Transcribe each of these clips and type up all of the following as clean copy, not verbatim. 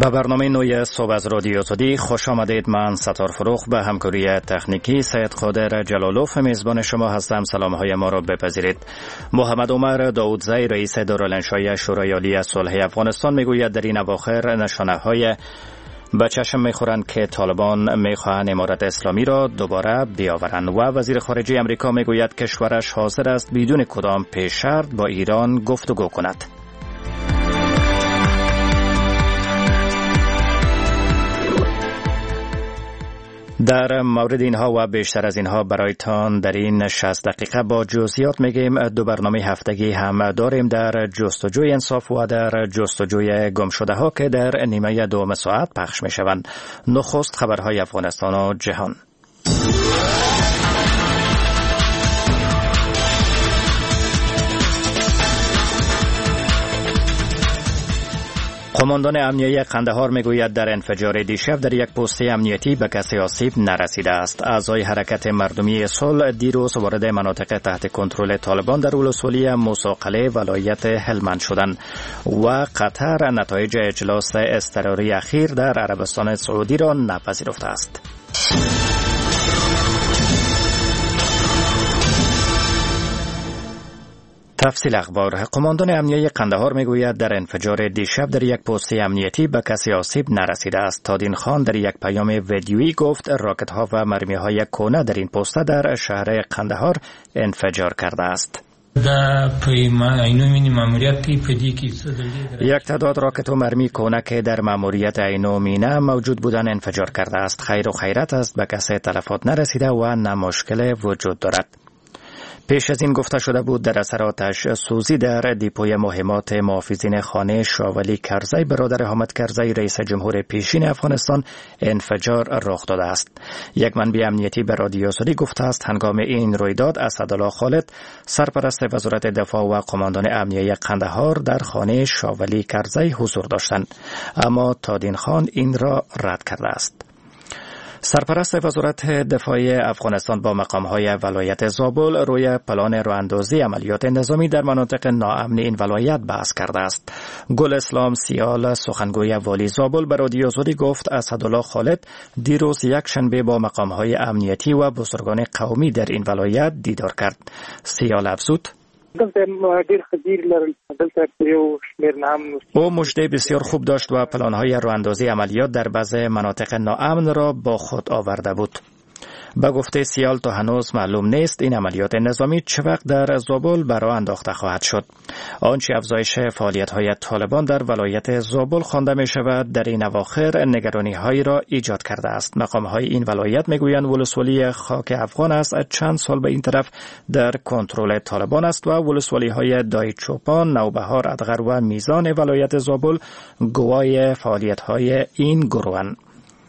به برنامه نوی صبح از رادیو آزادی خوش آمدید. من ستار فروخ به همکاری تکنیکی سید قادر جلالوف میزبان شما هستم. سلامهای ما را بپذیرید. محمد عمر داودزی رئیس دارالانشای شورای عالی صلح افغانستان میگوید در این اواخر نشانه‌های به چشم میخورند که طالبان میخواهند امارت اسلامی را دوباره بیاورند و وزیر خارجه امریکا میگوید کشورش حاضر است بدون کدام پیش شرط با ایران گفتگو کند. در مورد اینها و بیشتر از اینها برایتان در این 60 دقیقه با جزئیات میگیم. دو برنامه هفتگی هم داریم در جستجوی انصاف و در جستجوی گمشده ها که در نیمه دوم ساعت پخش میشوند. نخست خبرهای افغانستان و جهان. قماندان امنیتی قندهار میگوید در انفجار دیشب در یک پست امنیتی به کسی آسیب نرسیده است. اعضای حرکت مردمی صلح دیروز وارد مناطق تحت کنترل طالبان در ولسوالی موسی قلعه ولایت هلمند شدند و قطر نتایج اجلاس اضطراری اخیر در عربستان سعودی را نپذیرفته است. تفصیل اخبار. قماندان امنیتی قندهار میگوید در انفجار دیشب در یک پست امنیتی به کسی آسیب نرسیده است. تادین خان در یک پیام ویدیویی گفت راکت ها و مرمی های کونه در این پست در شهر قندهار انفجار کرده است. یک تعداد راکت و مرمی کونه که در ماموریت عینو مینه موجود بودن انفجار کرده است. خیر و خیرت است، به کسی تلفات نرسیده و نه مشکل وجود دارد. پیش از این گفته شده بود در اثر آتش سوزی در دیپوی مهمات محافظین خانه شاولی کرزی برادر حامد کرزی رئیس جمهور پیشین افغانستان انفجار رخ داده است. یک منبع امنیتی به رادیو آزادی گفته است هنگام این رویداد اسدالله خالد سرپرست وزارت دفاع و قماندان امنیتی قندهار در خانه شاولی کرزی حضور داشتند، اما تادین خان این را رد کرده است. سرپرست وزارت دفاع افغانستان با مقام‌های ولایت زابل روی پلان راه‌اندازی عملیات نظامی در مناطق ناامن این ولایت بحث کرده است. گل اسلام سیال سخنگوی والی زابل به رادیو آزادی گفت اسدالله خالد دیروز یک شنبه با مقام‌های امنیتی و بزرگان قومی در این ولایت دیدار کرد. سیال افزود او مژده بسیار خوب داشت و پلان‌های راه‌اندازی عملیات در بعض مناطق ناامن را با خود آورده بود. به گفته سیال تا هنوز معلوم نیست این عملیات نظامی چه وقت در زابل برای انداخته خواهد شد. آنچه افزایش فعالیت‌های طالبان در ولایت زابل خوانده می شود در این اواخر نگرانی‌هایی را ایجاد کرده است. مقام‌های این ولایت میگویند ولسوالی خاک افغان است چند سال به این طرف در کنترل طالبان است و ولسوالی‌های دایچوپان، نوبهار، ادغر و میزان ولایت زابل گواه فعالیت‌های این گروهند.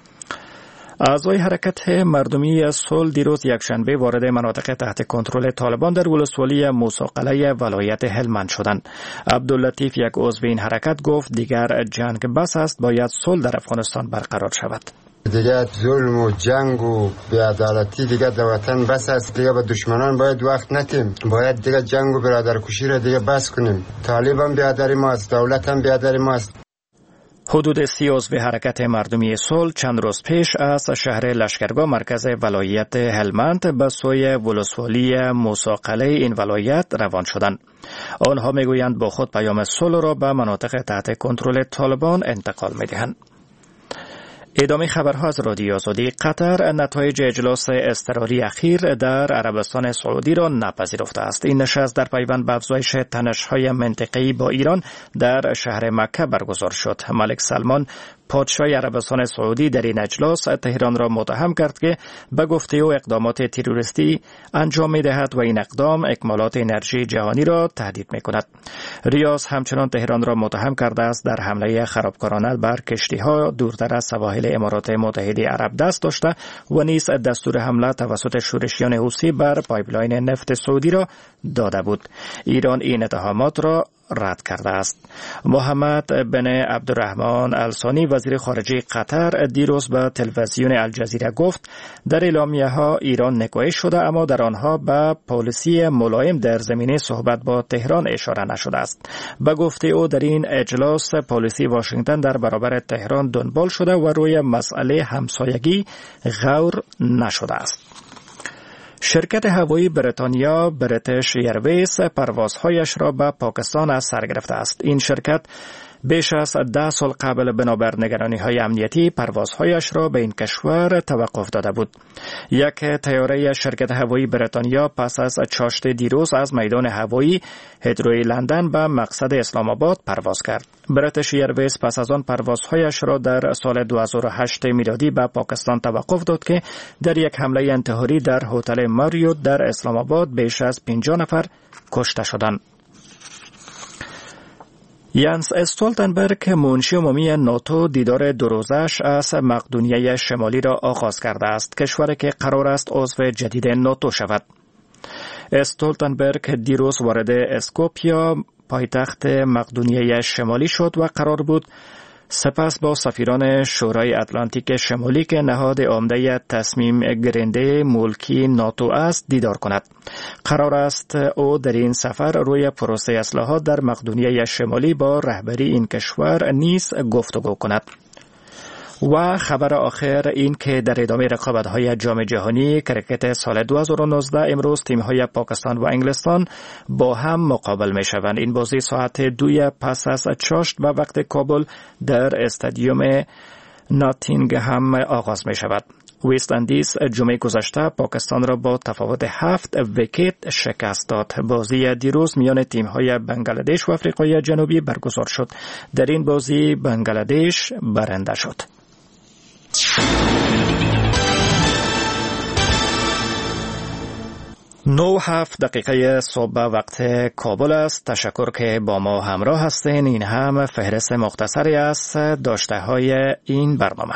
اعضای حرکت مردمی صلح دیروز یکشنبه وارد مناطق تحت کنترل طالبان در ولسوالی موسی قلعه ولایت هلمند شدند. عبداللطیف یک عضو این حرکت گفت دیگر جنگ بس است، باید صلح در افغانستان برقرار شود. دیگه ظلم و جنگ و بی‌عدالتی دیگه در وطن بس است. دیگه به دشمنان باید وقت ندیم. باید دیگه جنگ و برادرکشی را دیگه بس کنیم. طالبان بیادر ماست، دولت هم بیادر ماست. حدود 30 عضو حرکت مردمی صلح چند روز پیش از شهر لشکرگاه مرکز ولایت هلمند به سوی ولسوالی موسی قلعه این ولایت روان شدند. آنها میگویند با خود پیام صلح را به مناطق تحت کنترل طالبان انتقال میدهند. ادامه خبرها از رادیو آزادی. قطر نتایج اجلاس اضطراری اخیر در عربستان سعودی را نپذیرفته است. این نشست در پیوند به افزایش تنش‌های منطقه‌ای با ایران در شهر مکه برگزار شد. ملک سلمان پادشاه عربستان سعودی در این اجلاس تهران را متهم کرد که به گفته او اقدامات تروریستی انجام می‌دهد و این اقدام اکمالات انرژی جهانی را تهدید می‌کند. ریاض همچنان تهران را متهم کرده است در حمله خرابکارانه بر کشتی‌ها دورتر از سواحل امارات متحده عرب دست داشته و نیز دستور حمله توسط شورشیان حوثی بر پایپلاین نفت سعودی را داده بود. ایران این اتهامات را رد کرده است. محمد بن عبدالرحمن الثانی وزیر خارجه قطر دیروز به تلویزیون الجزیره گفت در اعلامیه ها ایران نگویش شده، اما در آنها به پالیسی ملایم در زمینه صحبت با تهران اشاره نشده است. به گفته او در این اجلاس پالیسی واشنگتن در برابر تهران دنبال شده و روی مسئله همسایگی غور نشده است. شرکت هوایی بریتانیا بریتیش ایرویز پروازهایش را به پاکستان از سر گرفته است. این شرکت بیش از 10 سال قبل بنابر نگرانی‌های امنیتی پروازهایش را به این کشور توقف داده بود. یک طیاره شرکت هوایی بریتانیا پس از چاشت دیروز از میدان هوایی هیتروی لندن به مقصد اسلام آباد پرواز کرد. بریتیش ایرویز پس از آن پروازهایش را در سال 2008 میلادی به پاکستان توقف داد که در یک حمله انتحاری در هتل ماریوت در اسلام آباد بیش از 50 نفر کشته شدند. یانس استولتنبرگ منشی عمومی ناتو دیدار دو روزش از مقدونیه شمالی را آغاز کرده است، کشوری که قرار است عضو جدید ناتو شود. استولتنبرگ دیروز وارد اسکوپیا پایتخت مقدونیه شمالی شد و قرار بود سپس با سفیران شورای اتلانتیک شمالی که نهاد عمده تصمیم گیرنده ملکی ناتو است دیدار کند. قرار است او در این سفر روی پروسه اصلاحات در مقدونیه شمالی با رهبری این کشور نیز گفتگو کند. و خبر آخر این که در ادامه رقابت‌های جام جهانی کرکت سال 2019 امروز تیم‌های پاکستان و انگلستان با هم مقابل می‌شوند. این بازی ساعت 2 پس از چاشت به وقت کابل در استادیوم ناتینگهام آغاز می‌شود. ویست اندیز جمعه گذشته پاکستان را با تفاوت 7 ویکت شکست داد. بازی دیروز میان تیم‌های بنگلادش و آفریقای جنوبی برگزار شد. در این بازی بنگلادش برنده شد. 9:07 صبح وقت کابل است. تشکر که با ما همراه هستین. این هم فهرست مختصری از داشته های این برنامه.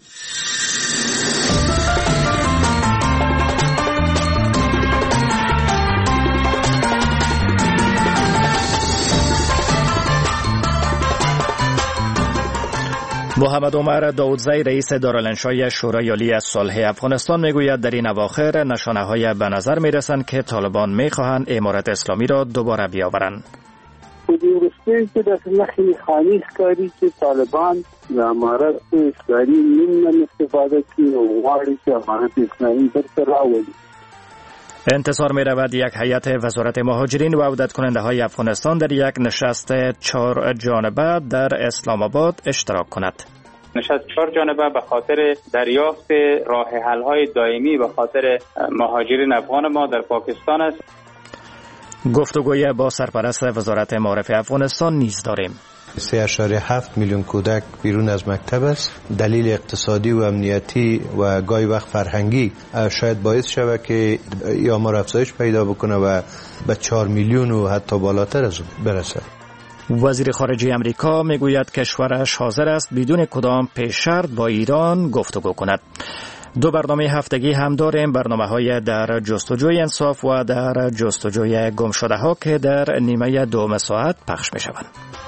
محمد عمر داودزی رئیس دارالانشای شورای عالی صلح افغانستان میگوید در این اواخر نشانه‌های به نظر میرسند که طالبان میخواهند امارت اسلامی را دوباره بیاورند. درسته که در نخی خانی کاری که طالبان و امارت اسلامی نمی‌ن استفاده کنند و غواړي چې امارت اسلامی برته راولي. انتظار می رود یک هیئت وزارت مهاجرین و عودت کننده های افغانستان در یک نشست 4 جانبه در اسلام آباد اشتراک کند. نشست 4 جانبه به خاطر دریافت راه حل های دائمی به خاطر مهاجرین افغان ما در پاکستان است. گفتگوی با سرپرست وزارت معارف افغانستان نیز داریم. 3.7 میلیون کودک بیرون از مکتب است. دلیل اقتصادی و امنیتی و گاهی وقت فرهنگی شاید باعث شود که آمار افزایش پیدا بکنه و به 4 میلیون و حتی بالاتر از برسه. وزیر خارجه امریکا میگوید کشورش حاضر است بدون کدام پیش شرط با ایران گفتگو کند. 2 برنامه هفتگی هم داریم، برنامه‌های در جستجوی انصاف و در جستجوی گمشده‌ها که در نیمه دوم ساعت پخش می‌شوند.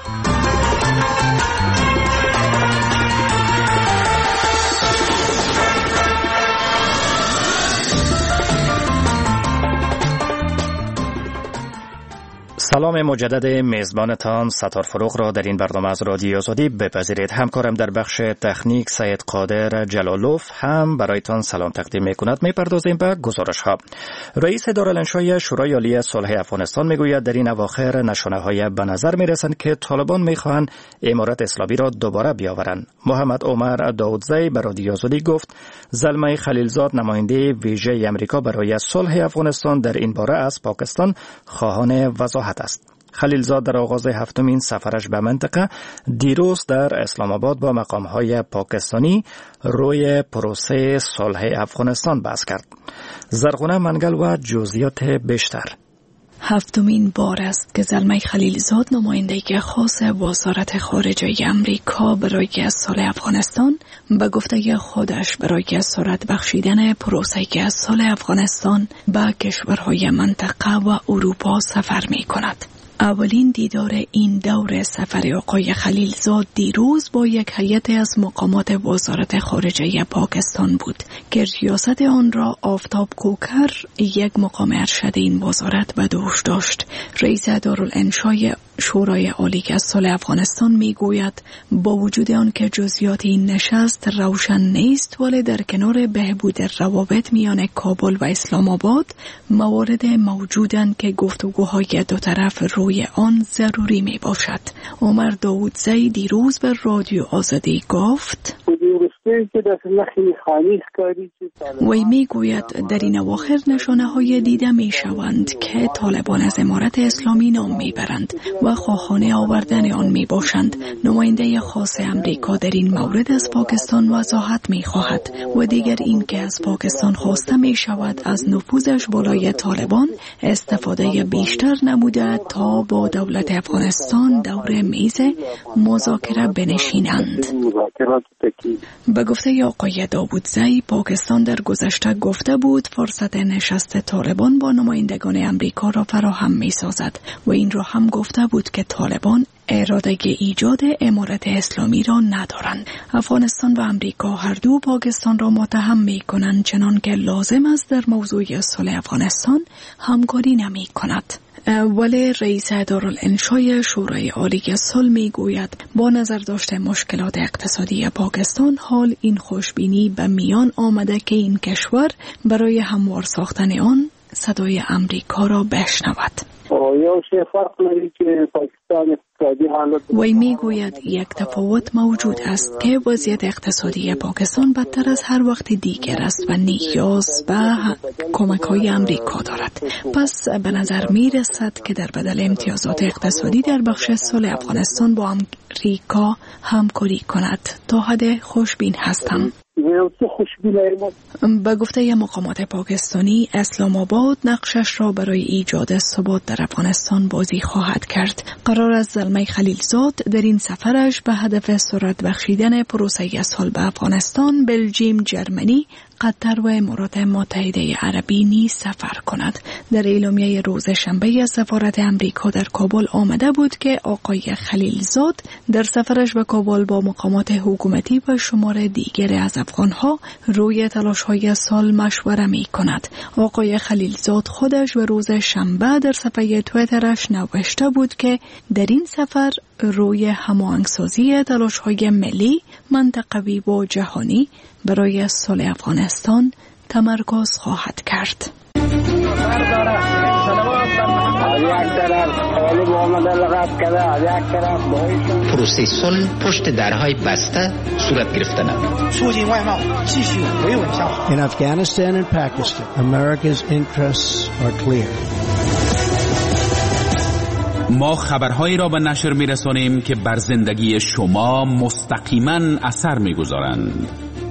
سلام مجدد میزبانتان ستار فروغ را در این برنامه از رادیو آزادی بپذیرید. همکارم در بخش تکنیک سید قادر جلالوف هم برایتان سلام تقدیم می‌کند. می‌پردازیم به گزارش‌ها. رئیس دارالانشای شورای عالی صلح افغانستان میگوید در این اواخر نشانه‌های به نظر می‌رسند که طالبان می‌خواهند امارت اسلامی را دوباره بیاورند. محمد عمر داودزی به رادیو آزادی گفت زلمه خلیلزاد نماینده ویژه آمریکا برای صلح افغانستان در این باره از پاکستان خواهان وضاحت است. خلیلزاد در آغاز 7مین سفرش به منطقه دیروز در اسلام آباد با مقام‌های پاکستانی روی پروسه صلح افغانستان بحث کرد. زرغونه منگل و جزئیات بیشتر. 7مین بار است که زلمه خلیلزاد نمایندگی خاص وزارت خارجه امریکا برای صلح افغانستان به گفته خودش برای سرعت بخشیدن پروسه صلح افغانستان به کشورهای منطقه و اروپا سفر می کند. اولین دیدار این دور سفر آقای خلیلزاد دیروز با یک هیئت از مقامات وزارت خارجه پاکستان بود که ریاست آن را آفتاب کوکر، یک مقام ارشد این وزارت به دوش داشت. رئیس دارالانشای شورای عالی کسال افغانستان میگوید با وجود آن که جزئیات این نشست روشن نیست، ولی در کنار بهبود روابط میان کابل و اسلام آباد موارد موجودند که گفتگوهای دو طرف روی آن ضروری می باشد. عمر داودزی دیروز به رادیو آزادی گفت وی می گوید در این اواخر نشانه های دیده می شوند که طالبان از امارت اسلامی نام می برند و خواهان آوردن آن می باشند. نماینده خاص امریکا در این مورد از پاکستان وضاحت می خواهد و دیگر این که از پاکستان خواسته می شود از نفوذش بالای طالبان استفاده بیشتر نموده تا با دولت افغانستان دور میز مذاکره بنشینند. به گفته آقای داودزی، پاکستان در گذشته گفته بود فرصت نشست طالبان با نمایندگان امریکا را فراهم می سازد و این را هم گفته بود که طالبان اراده ایجاد امارت اسلامی را ندارند. افغانستان و امریکا هر دو پاکستان را متهم می کنند چنان که لازم است در موضوع صلح افغانستان همکاری نمی کند. ولی رئیس دارالانشای شورای عالی صلح می گوید با نظر داشته مشکلات اقتصادی پاکستان حال این خوشبینی به میان آمده که این کشور برای هموار ساختن آن صدای امریکا را بشنود. وی می گوید یک تفاوت موجود است که وضعیت اقتصادی پاکستان بدتر از هر وقت دیگر است و نیاز به کمک های امریکا دارد. پس به نظر می رسد که در بدل امتیازات اقتصادی در بخش صلح افغانستان با امریکا همکاری کند. تا حد خوشبین هستم. به گفته مقامات پاکستانی، اسلام آباد نقشش را برای ایجاد ثبات در افغانستان بازی خواهد کرد. قرار است زلمه خلیلزاد در این سفرش به هدف سرعت بخشیدن پروسه صلح به افغانستان، بلژیم، جرمنی، قطر و امارات متحده عربی نیز سفر کند. در اعلامیه روز شنبه از سفارت امریکا در کابل آمده بود که آقای خلیلزاد در سفرش به کابل با مقامات حکومتی و شمار دیگر از افغانها روی تلاش‌های صلح مشوره می کند. آقای خلیلزاد خودش به روز شنبه در صفحه توییترش نوشته بود که در این سفر روی هماهنگسازی تلاش‌های ملی، منطقوی و جهانی برای صلح افغانستان تمرکز خواهد کرد. پروسه صلح پشت درهای بسته صورت گرفتن. In Afghanistan and Pakistan, America's interests are clear. ما خبرهایی را به نشر می‌رسانیم که بر زندگی شما مستقیما اثر می‌گذارند.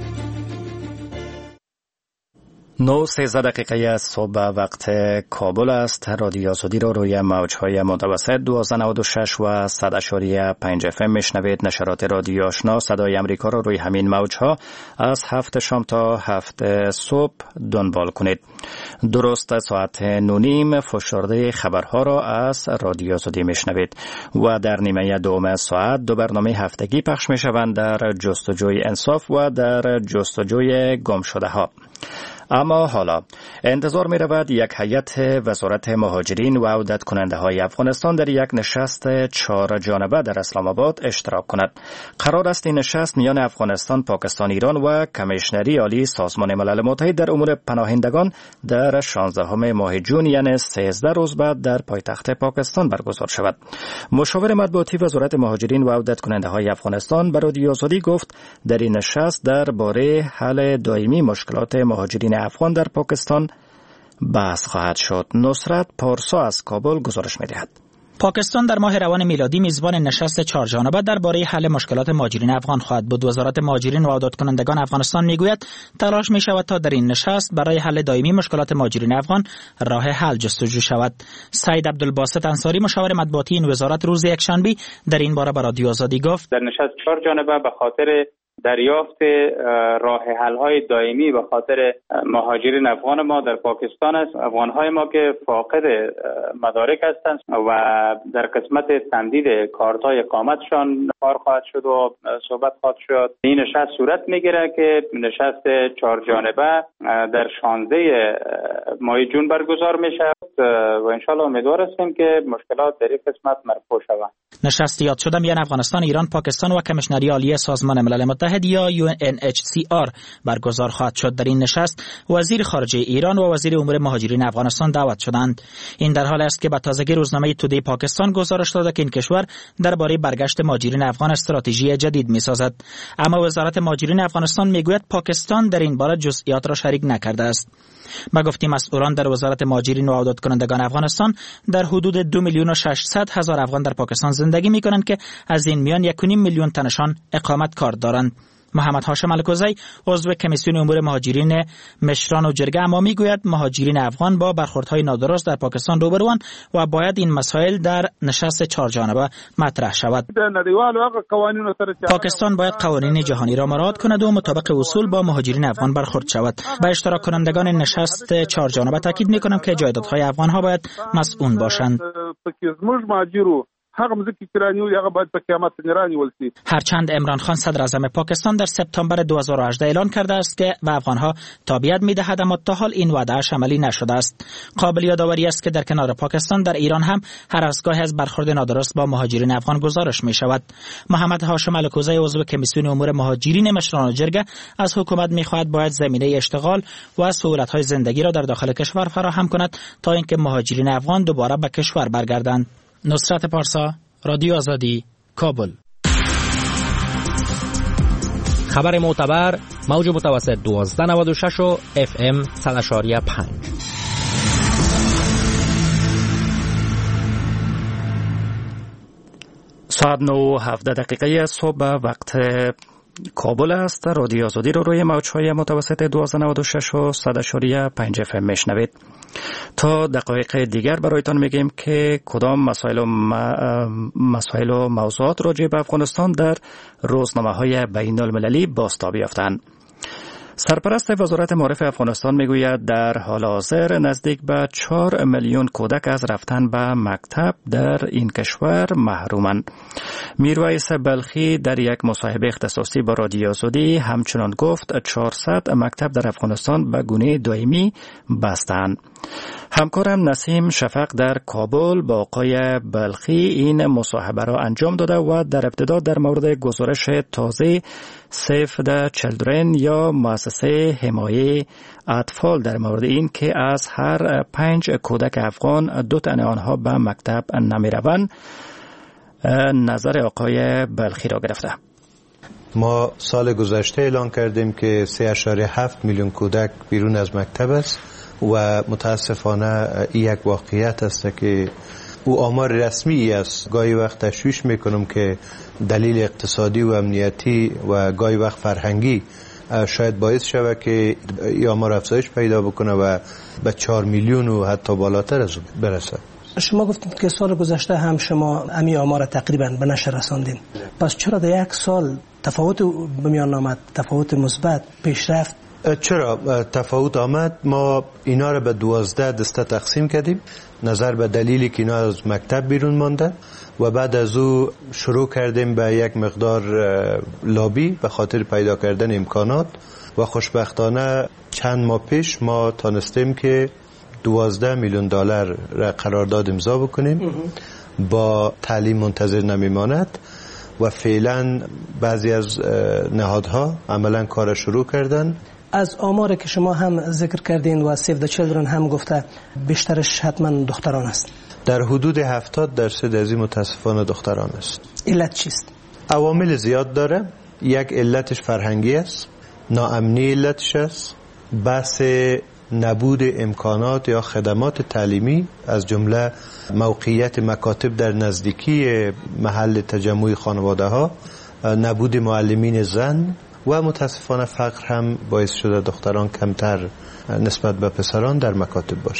9:13 دقیقه صبح وقت کابل است. رادیو آزادی را روی موج‌های متوسط 1296 و 100.5 FM میشنوید. نشرات رادیو آشنا صدای امریکا را روی همین موج‌ها از 7 شام تا 7 صبح دنبال کنید. درست ساعت 9:30 فشرده خبرها را از رادیو آزادی میشنوید و در نیمه دوم ساعت دو برنامه هفتگی پخش میشوند، در جستجوی انصاف و در جستجوی گمشده‌ها. اما حالا انتظار می رود یک هیئت وزارت مهاجرین و عودت کننده های افغانستان در یک نشست 4 جانبه در اسلام آباد اشتراک کند. قرار است این نشست میان افغانستان، پاکستان، ایران و کمیشنری عالی سازمان ملل متحد در امور پناهندگان در 16 ماه جون، یعنی 13 روز بعد در پایتخت پاکستان برگزار شود. مشاور مطبوعاتی وزارت مهاجرین و عودت کننده های افغانستان به رادیو آزادی گفت در این نشست درباره حل دائمی مشکلات مهاجرین افغان در پاکستان بحث خواهد شد. نصرت پارسا از کابل گزارش می‌دهد. پاکستان در ماه روان میلادی میزبان نشست 4 جانبه درباره حل مشکلات مهاجرین افغان خواهد بود. وزارت مهاجرین و عودت کنندگان افغانستان میگوید تلاش می شود تا در این نشست برای حل دائمی مشکلات مهاجرین افغان راه حل جستجو شود. سید عبدالباسط انصاری مشاور مطبوعاتی این وزارت روز یکشنبه در این باره به رادیو آزادی گفت در نشست 4 جانبه به خاطر دریافت راه حل‌های دائمی به خاطر مهاجرین افغان ما در پاکستان است. افغان‌های ما که فاقد مدارک هستند و در قسمت تمدید کارت‌های اقامتشان کار خواهد شد و صحبت خواهد شد. این نشست صورت می‌گیره که نشست 4 جانبه در 16 ماه جون برگزار میشه و انشالله امیدوار هستیم که مشکلات در این قسمت مرفوع شوند. نشست یاد شده میان افغانستان، ایران، پاکستان و کمیشنری عالی سازمان ملل متحد یا UNHCR برگزار خواهد شد. در این نشست وزیر خارجه ایران و وزیر امور مهاجرین افغانستان دعوت شدند. این در حال است که به تازگی روزنامه تودی پاکستان گزارش داده که این کشور درباره برگشت مهاجرین افغان استراتژی جدید می‌سازد، اما وزارت مهاجرین افغانستان میگوید پاکستان در این باره جزئیات را شریک نکرده است. با گفته مسئولان در وزارت مهاجرین و عودت کنندگان افغانستان، در حدود 2,600,000 افغان در پاکستان زندگی می‌کنند که از این میان 1.5 میلیون تنشان اقامت کار دارند. محمد هاشم الکوزی عضو کمیسیون امور مهاجرین مشران و جرگه اما میگوید مهاجرین افغان با برخوردهای نادرست در پاکستان روبروان و باید این مسائل در نشست 4 جانبه مطرح شود. پاکستان باید قوانین جهانی را مراعات کند و مطابق اصول با مهاجرین افغان برخورد شود. به اشتراک کنندگان نشست 4 جانبه تاکید میکنم که جایدادهای افغان ها باید مسئول باشند. هرچند عمران خان صدر اعظم پاکستان در سپتامبر 2018 اعلان کرده است که به افغانها تابعیت می‌دهد، اما تا حال این وعده‌اش عملی نشده است. قابل یادآوری است که در کنار پاکستان در ایران هم هر از گاهی از برخورد نادرست با مهاجرین افغان گزارش می‌شود. محمد هاشم الکوزی عضو کمیسیون امور مهاجرین مشران و جرگه از حکومت می‌خواهد باید زمینه اشتغال و سهولت‌های زندگی را در داخل کشور فراهم کند تا اینکه مهاجرین افغان دوباره به کشور برگردند. نصرت پارسا، رادیو آزادی، کابل. خبر معتبر، موج متوسط 1296 و FM 100.5. ساعت 9:17 صبح وقت کابل است. رادیو آزادی رو روی موج‌های متوسط 1296 و 100.5 FM میشنوید. تا دقایق دیگر برایتان میگیم که کدام مسائل و موضوعات راجع به افغانستان در روزنامه‌های بین‌المللی بازتاب یافتند. سرپرست وزارت معارف افغانستان میگوید در حال حاضر نزدیک به 4 میلیون کودک از رفتن به مکتب در این کشور محرومند. میرویس بلخی در یک مصاحبه اختصاصی با رادیو آزادی همچنان گفت 400 مکتب در افغانستان به گونه دائمی بستند. همکارم نسیم شفق در کابل با آقای بلخی این مصاحبه را انجام داده و در ابتدا در مورد گزارش تازه سیف د چلدرن یا مؤسسه حمایه اطفال در مورد این که از هر 5 کودک افغان 2 تن آنها به مکتب نمیروند نظر آقای بلخی را گرفته. ما سال گذشته اعلان کردیم که 3.7 میلیون کودک بیرون از مکتب است و متاسفانه یک واقعیت است که او آمار رسمی است. گاهی وقت تشویش میکنم که دلیل اقتصادی و امنیتی و گاهی وقت فرهنگی شاید باعث شود که آمار افزایش پیدا بکنه و به 4 میلیون و حتی بالاتر از برسه. شما گفتید که سال گذشته هم شما امی آمار تقریبا به نشر رساندین، پس چرا در یک سال تفاوت به میان آمد، تفاوت مثبت، پیشرفت؟ چرا تفاوت آمد؟ ما اینا را به 12 دسته تقسیم کردیم نظر به دلیلی که اینا از مکتب بیرون مانده و بعد از او شروع کردیم به یک مقدار لابی به خاطر پیدا کردن امکانات و خوشبختانه چند ماه پیش ما تانستیم که 12 میلیون دلار را قرارداد امضا بکنیم. با تعلیم منتظر نمیماند و فعلا بعضی از نهادها عملا کار شروع کردن. از آماری که شما هم ذکر کردین و سیو د چیلدرن هم گفته بیشترش حتما دختران است. در حدود 70% از این متاسفانه دختران است. علت چیست؟ عوامل زیاد داره. یک علتش فرهنگی است، ناامنی علتش است، بحث نبود امکانات یا خدمات تعلیمی از جمله موقعیت مکاتب در نزدیکی محل تجمع خانواده ها، نبود معلمین زن و متاسفانه فقر هم باعث شده دختران کمتر نسبت به پسران در مکاتب باشند.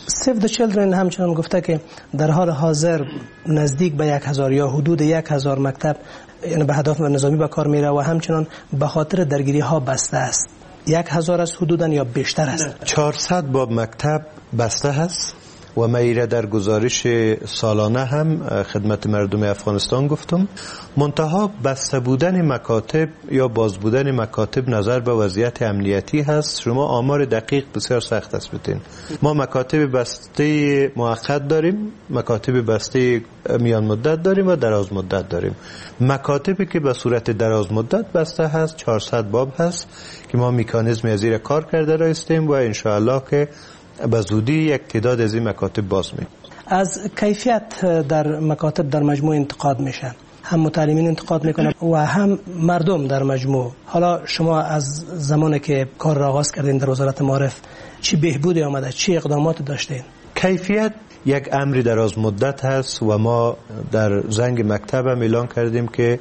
سیو د چیلدرن همچنان گفته که در حال حاضر نزدیک به 1000 یا حدود 1000 مکتب یعنی به هدف نظامی به کار میره و همچنان به خاطر درگیری ها بسته است. 1000 از حدوداً یا بیشتر است. 400 باب مکتب بسته است و من در گزارش سالانه هم خدمت مردم افغانستان گفتم. منتها بسته بودن مکاتب یا باز بودن مکاتب نظر به وضعیت امنیتی هست. شما آمار دقیق بسیار سخت است بتین. ما مکاتب بسته موقت داریم، مکاتب بسته میان مدت داریم و دراز مدت داریم. مکاتبی که به صورت دراز مدت بسته هست 400 باب هست که ما مکانیزم از زیر کار کرده رایستیم و انشاءالله که به زودی یک تعداد از این مکاتب باز می. از کیفیت در مکاتب در مجموع انتقاد میشه، هم متعلمین انتقاد میکنن و هم مردم در مجموع. حالا شما از زمانی که کار را آغاز کردین در وزارت معارف چی بهبودی آمده، چی اقدامات داشتین؟ کیفیت یک امر دراز مدت هست و ما در زنگ مکتب هم اعلان کردیم که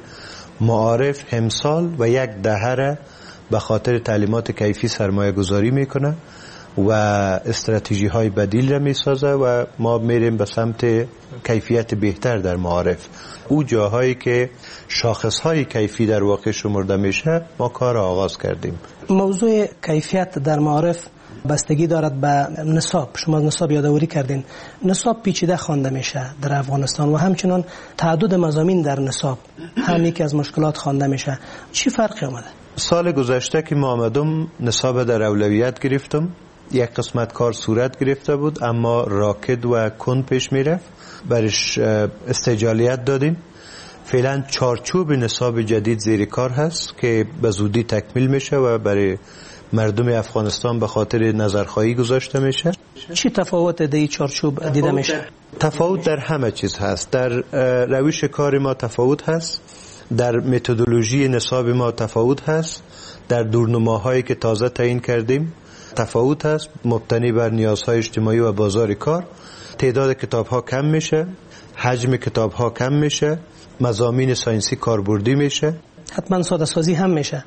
معارف همسال و یک دهه به خاطر تعلیمات کیفی سرمایه گذاری میکنه و استراتژی های بدیل را می سازه و ما میریم به سمت کیفیت بهتر در معارف. او جاهایی که شاخص های کیفی در واقع شمرده میشه ما کار آغاز کردیم. موضوع کیفیت در معارف بستگی دارد به نصاب. شما نصاب یادآوری کردین. نصاب پیچیده خوانده میشه در افغانستان و همچنان تعدد مضامین در نصاب هم یکی از مشکلات خوانده میشه. چی فرقی آمده؟ سال گذشته که ما آمدم نصاب در اولویت گرفتم. یک قسمت کار صورت گرفته بود اما راکد و کند پیش میرفت، برش استجالیت دادیم. فعلا چارچوب نصاب جدید زیر کار هست که به زودی تکمیل میشه و برای مردم افغانستان به خاطر نظرخواهی گذاشته میشه. چی تفاوت در این چارچوب دیده میشه؟ تفاوت در همه چیز هست. در روش کار ما تفاوت هست، در متدولوژی نصاب ما تفاوت هست، در دورنماهایی که تازه تعیین کردیم تفاوت هست، مبتنی بر نیازهای اجتماعی و بازار کار. تعداد کتاب ها کم میشه، حجم کتاب ها کم میشه، مضامین ساینسی کاربردی میشه، حتما ساده سازی هم میشه.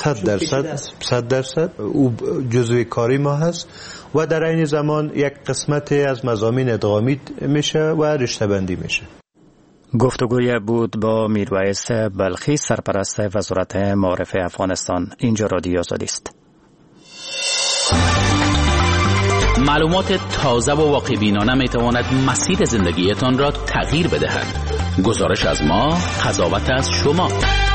100% او جزوی کاری ما هست و در این زمان یک قسمت از مضامین ادغامی میشه و رشته بندی میشه. گفتگوی بود با میرویس بلخی، سرپرست وزارت معارف افغانستان. اینجا رادیو آزادی است. معلومات تازه و واقع‌بینانه میتواند مسیر زندگیتان را تغییر بدهد. گزارش از ما، قضاوت از شما.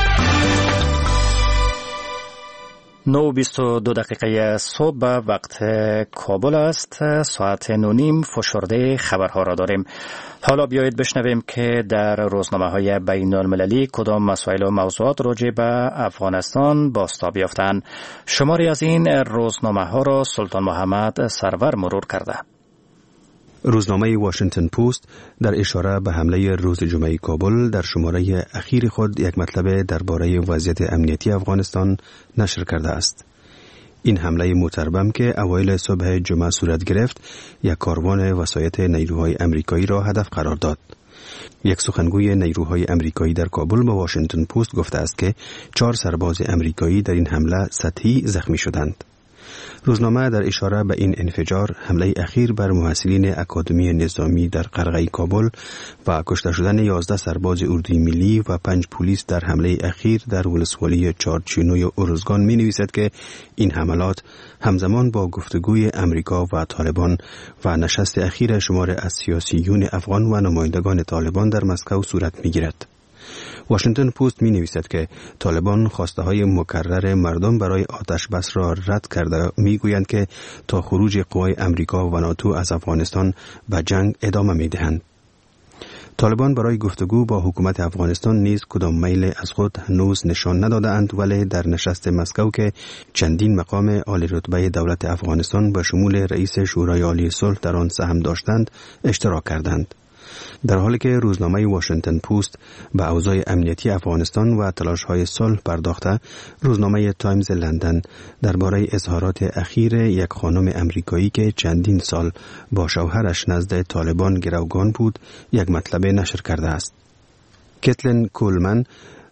9:22 صبح وقت کابل است. ساعت 9:30 فشرده خبرها را داریم. حالا بیایید بشنویم که در روزنامه‌های بین‌المللی کدام مسائل و موضوعات راجع به افغانستان بازتاب یافتند. شماری از این روزنامه‌ها را سلطان محمد سرور مرور کرده. روزنامه واشنگتن پست در اشاره به حمله روز جمعه کابل در شماره اخیر خود یک مطلب درباره وضعیت امنیتی افغانستان نشر کرده است. این حمله متربم که اوایل صبح جمعه صورت گرفت، یک کاروان وسایط نیروهای امریکایی را هدف قرار داد. یک سخنگوی نیروهای امریکایی در کابل به واشنگتن پست گفته است که 4 سرباز امریکایی در این حمله سطحی زخمی شدند. روزنامه در اشاره به این انفجار، حمله اخیر بر محصلین اکادمی نظامی در قرغه کابل و کشته شدن 11 سرباز اردوی ملی و 5 پلیس در حمله اخیر در ولسوالی چارچینوی ارزگان می نویسد که این حملات همزمان با گفتگوی امریکا و طالبان و نشست اخیر شمار از سیاسیون افغان و نمایندگان طالبان در مسکو صورت می گیرد. واشنگتن پست می نویسد که طالبان خواسته های مکرر مردم برای آتش بس را رد کرده، می گویند که تا خروج قوای امریکا و ناتو از افغانستان به جنگ ادامه می دهند. طالبان برای گفتگو با حکومت افغانستان نیز کدام میل از خود هنوز نشان ندادند، ولی در نشست مسکو که چندین مقام عالی رتبه دولت افغانستان به شمول رئیس شورای عالی صلح در آن سهم داشتند اشتراک کردند. در حالی که روزنامه واشنگتن پست به اوضاع امنیتی افغانستان و تلاش‌های صلح پرداخته، روزنامه تایمز لندن درباره اظهارات اخیر یک خانم امریکایی که چندین سال با شوهرش نزد طالبان گروگان بود، یک مطلب نشر کرده است. کتلین کولمن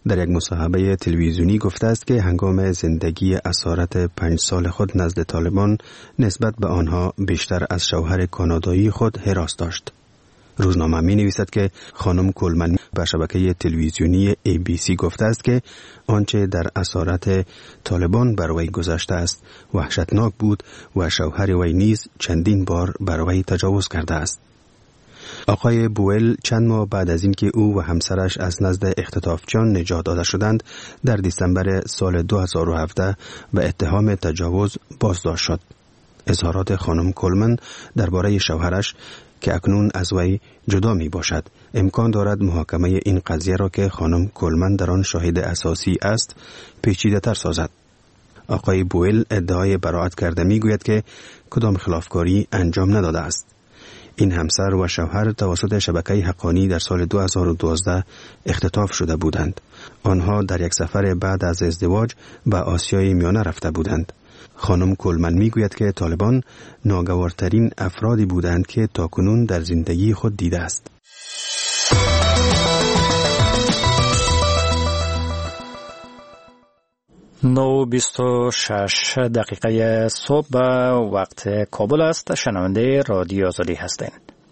در یک مصاحبه تلویزیونی گفته است که هنگام زندگی اسارت 5 سال خود نزد طالبان نسبت به آنها بیشتر از شوهر کانادایی خود هراس داشت. روزنامه می نویسد که خانم کولمن به شبکه تلویزیونی ABC گفته است که آنچه در اسارت طالبان بر وی گذشته است وحشتناک بود و شوهر وی نیز چندین بار بر وی تجاوز کرده است. آقای بوئل چند ماه بعد از اینکه او و همسرش از نزد اختطافچیان نجات داده شدند در دسامبر سال 2017 به اتهام تجاوز بازداشت شد. اظهارات خانم کولمن درباره شوهرش که اکنون از وی جدا می باشد امکان دارد محاکمه این قضیه را که خانم کولمن در آن شاهد اساسی است پیچیده تر سازد. آقای بوئل ادعای براءت کرده می گوید که کدام خلافکاری انجام نداده است. این همسر و شوهر توسط شبکه حقانی در سال 2012 اختطاف شده بودند. آنها در یک سفر بعد از ازدواج به آسیای میانه رفته بودند. خانم کولمن میگوید که طالبان ناگوارترین افرادی بودند که تاکنون در زندگی خود دیده است. 9:26 دقیقه صبح به وقت کابل است. شنونده رادیو آزادی هستین.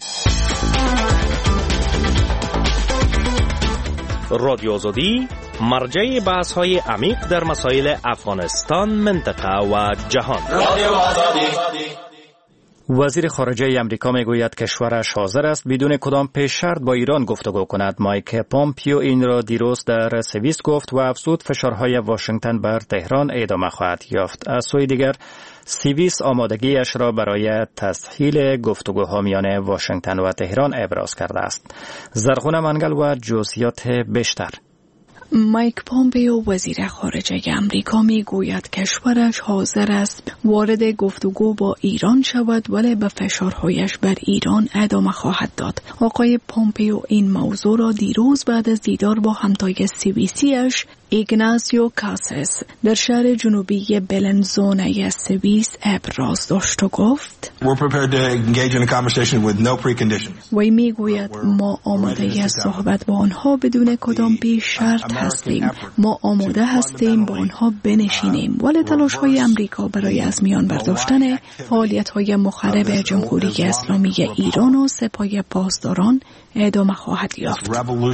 رادیو آزادی مرجع بحث‌های عمیق در مسائل افغانستان، منطقه و جهان. رادیو آزادی. وزیر خارجه امریکا میگوید کشورش حاضر است بدون کدام پیش شرط با ایران گفتگو کند. مایک پامپیو این را دیروز در سوئیس گفت و افزود فشارهای واشنگتن بر تهران ادامه خواهد یافت. از سوی دیگر سوئیس آمادگیش را برای تسهیل گفتگوها میان واشنگتن و تهران ابراز کرده است. زرغونه منگل و جزئیات بیشتر. مایک پامپیو وزیر خارجه امریکا می گوید کشورش حاضر است وارد گفتگو با ایران شود ولی به فشارهایش بر ایران ادامه خواهد داد. آقای پامپیو این موضوع را دیروز بعد از دیدار با همتای سوئیسیش ایگناسیو کاسس در شهر جنوبی بلنزونه سوئیس ابراز داشت و گفت وی می گوید ما آماده صحبت با آنها بدون کدام پیش شرط هستیم. ما آماده هستیم با آنها بنشینیم ولی تلاش های امریکا برای از میان برداشتن فعالیت های مخرب جمهوری اسلامی ایران و سپاه پاسداران ادامه خواهد یافت.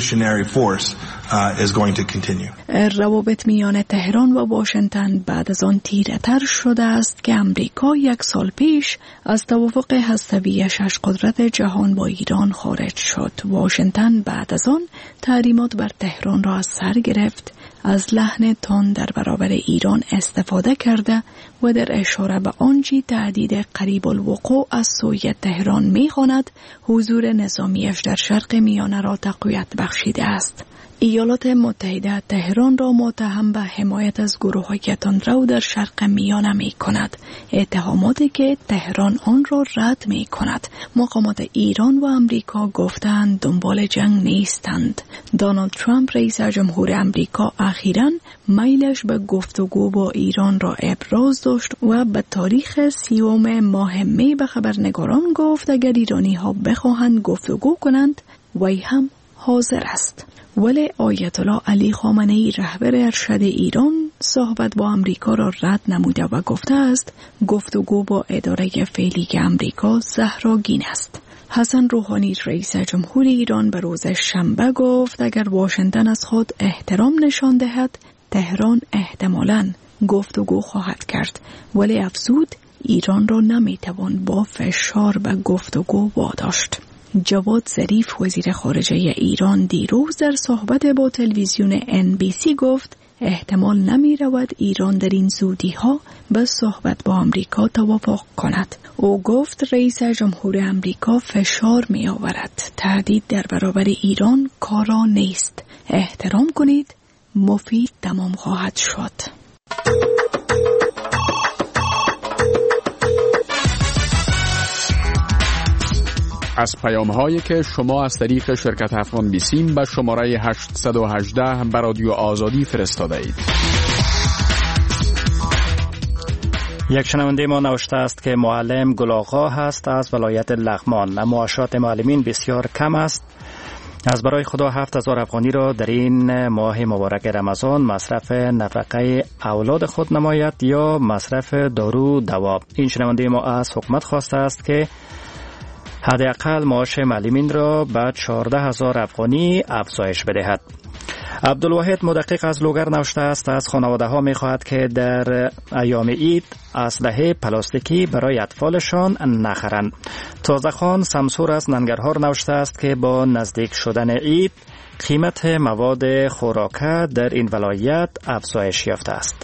روابط میان تهران و واشنگتن بعد از آن تیره تر شده است که امریکا 1 سال پیش از توافق هسته‌ای 6 قدرت جهان با ایران خارج شد. واشنگتن بعد از آن تحریمات بر تهران را از سر گرفت، از لحن تند در برابر ایران استفاده کرده و در اشاره به آنچه تهدید قریب الوقوع از سوی تهران می‌خواند حضور نظامیش در شرق میانه را تقویت بخشیده است. ایالات متحده تهران را متهم به حمایت از گروه‌های تندرو در شرق میانه می‌کند، اتهاماتی که تهران آن را رد می‌کند. مقامات ایران و امریکا گفتند دنبال جنگ نیستند. دونالد ترامپ رئیس جمهور امریکا اخیراً میلش به گفتگو با ایران را ابراز داشت و به تاریخ 30 ماه می به خبرنگاران گفت اگر ایرانی‌ها بخواهند گفتگو کنند وی هم حاضر است. ولی آیت الله علی خامنه‌ای رهبر ارشد ایران صحبت با امریکا را رد نموده و گفته است گفتگو با اداره فعلی امریکا زهراگین است. حسن روحانی رئیس جمهور ایران به روز شنبه گفت اگر واشنگتن از خود احترام نشان دهد تهران احتمالاً گفتگو خواهد کرد، ولی افزود ایران را نمیتوان با فشار به گفتگو واداشت. جواد ظریف وزیر خارجه ایران دیروز در صحبت با تلویزیون NBC گفت احتمال نمی رود ایران در این زودی ها به صحبت با امریکا توافق کند. او گفت رئیس جمهور امریکا فشار می آورد. تهدید در برابر ایران کارا نیست. احترام کنید، مفید تمام خواهد شد. از پیام‌هایی که شما از طریق شرکت افغان بیسیم به شماره 818 به رادیو آزادی فرستاده اید. یک شنونده ما نوشته است که معلم گل آقا هست از ولایت لغمان. معاشات معلمین بسیار کم است. از برای خدا 7000 افغانی را در این ماه مبارک رمضان مصرف نفقه اولاد خود نماید یا مصرف دارو دوا. این شنونده ما از حکومت خواسته است که حداقل معاش معلمین را به 14000 افغانی افزایش بدهد. عبدالواحد مدقق از لوگر نوشته است از خانواده ها می خواهد که در ایام عید اسلحه پلاستیکی برای اطفالشان نخرند. تازه خان سمسور از ننگرهار نوشته است که با نزدیک شدن عید قیمت مواد خوراکه در این ولایت افزایش یافته است.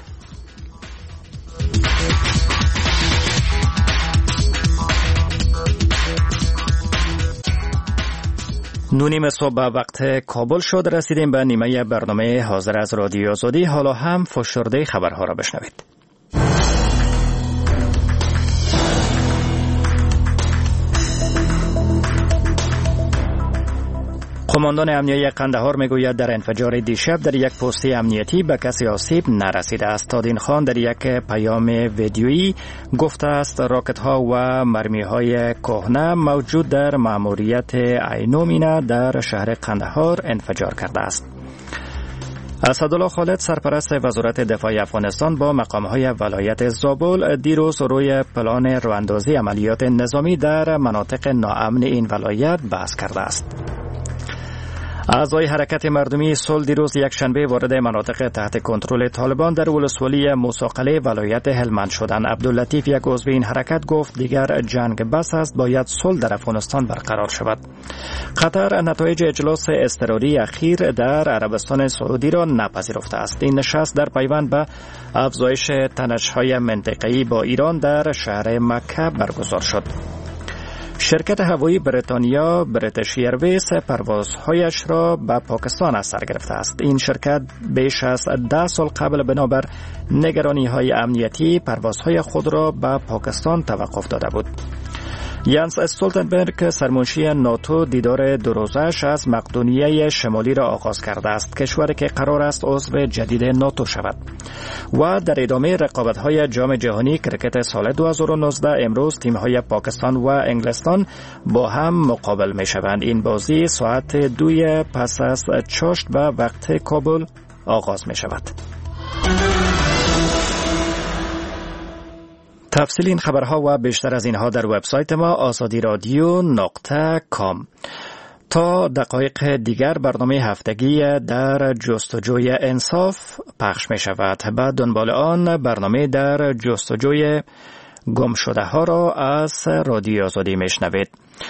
نونیم صبح وقت کابل شد، رسیدیم به نیمه برنامه حاضر از رادیو آزادی. حالا هم فشرده خبرها را بشنوید. قماندان امنیتی قندهار میگوید در انفجار دیشب در یک پسته امنیتی به کسی آسیب نرسیده است. تادین خان در یک پیام ویدیویی گفته است راکت ها و مرمی های کهنه موجود در مأموریت عینومینه در شهر قندهار انفجار کرده است. اسدالله خالد سرپرست وزارت دفاع افغانستان با مقامهای ولایت زابل دیروز روی پلان راهاندازی عملیات نظامی در مناطق ناامن این ولایت بحث کرده است. اعضای حرکت مردمی صلح دیروز یک شنبه وارد مناطق تحت کنترل طالبان در ولسوالی موسی ولایت هلمند شدند. عبداللطیف یک عضو این حرکت گفت دیگر جنگ بس است، باید صلح در افغانستان برقرار شود. قطر نتایج اجلاس اضطراری اخیر در عربستان سعودی را نپذیرفته است. این نشست در پیوند به افزایش تنش‌های منطقه‌ای با ایران در شهر مکه برگزار شد. شرکت هوایی بریتانیا بریتیش ایرویز پروازهایش را به پاکستان از سر گرفته است. این شرکت بیش از 10 سال قبل بنابر نگرانی‌های امنیتی پروازهای خود را به پاکستان توقف داده بود. یانس استولتنبرگ سرمنشی ناتو دیدار دو روزه‌اش از مقدونیه شمالی را آغاز کرده است، کشوری که قرار است عضو جدید ناتو شود. و در ادامه رقابت‌های جام جهانی کرکت سال 2019 امروز تیم‌های پاکستان و انگلستان با هم مقابل می‌شوند. این بازی ساعت 2 پس از چاشت به وقت کابل آغاز می‌شود. تفصیل این خبرها و بیشتر از اینها در وبسایت ما azadiradio.com. تا دقایق دیگر برنامه هفتگی در جستجوی انصاف پخش می شود. بعد دنبال آن برنامه در جستجوی گم شده ها را از رادیو آزادی می شنوید.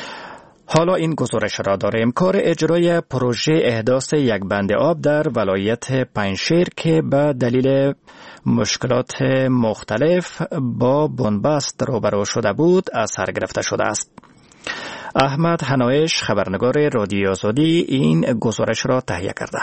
حالا این گزارش را داریم. کار اجرای پروژه احداث یک بند آب در ولایت پنجشیر که به دلیل مشکلات مختلف با بنبست روبرو شده بود از سر گرفته شده است. احمد حنایش خبرنگار رادیو آزادی این گزارش را تهیه کرده.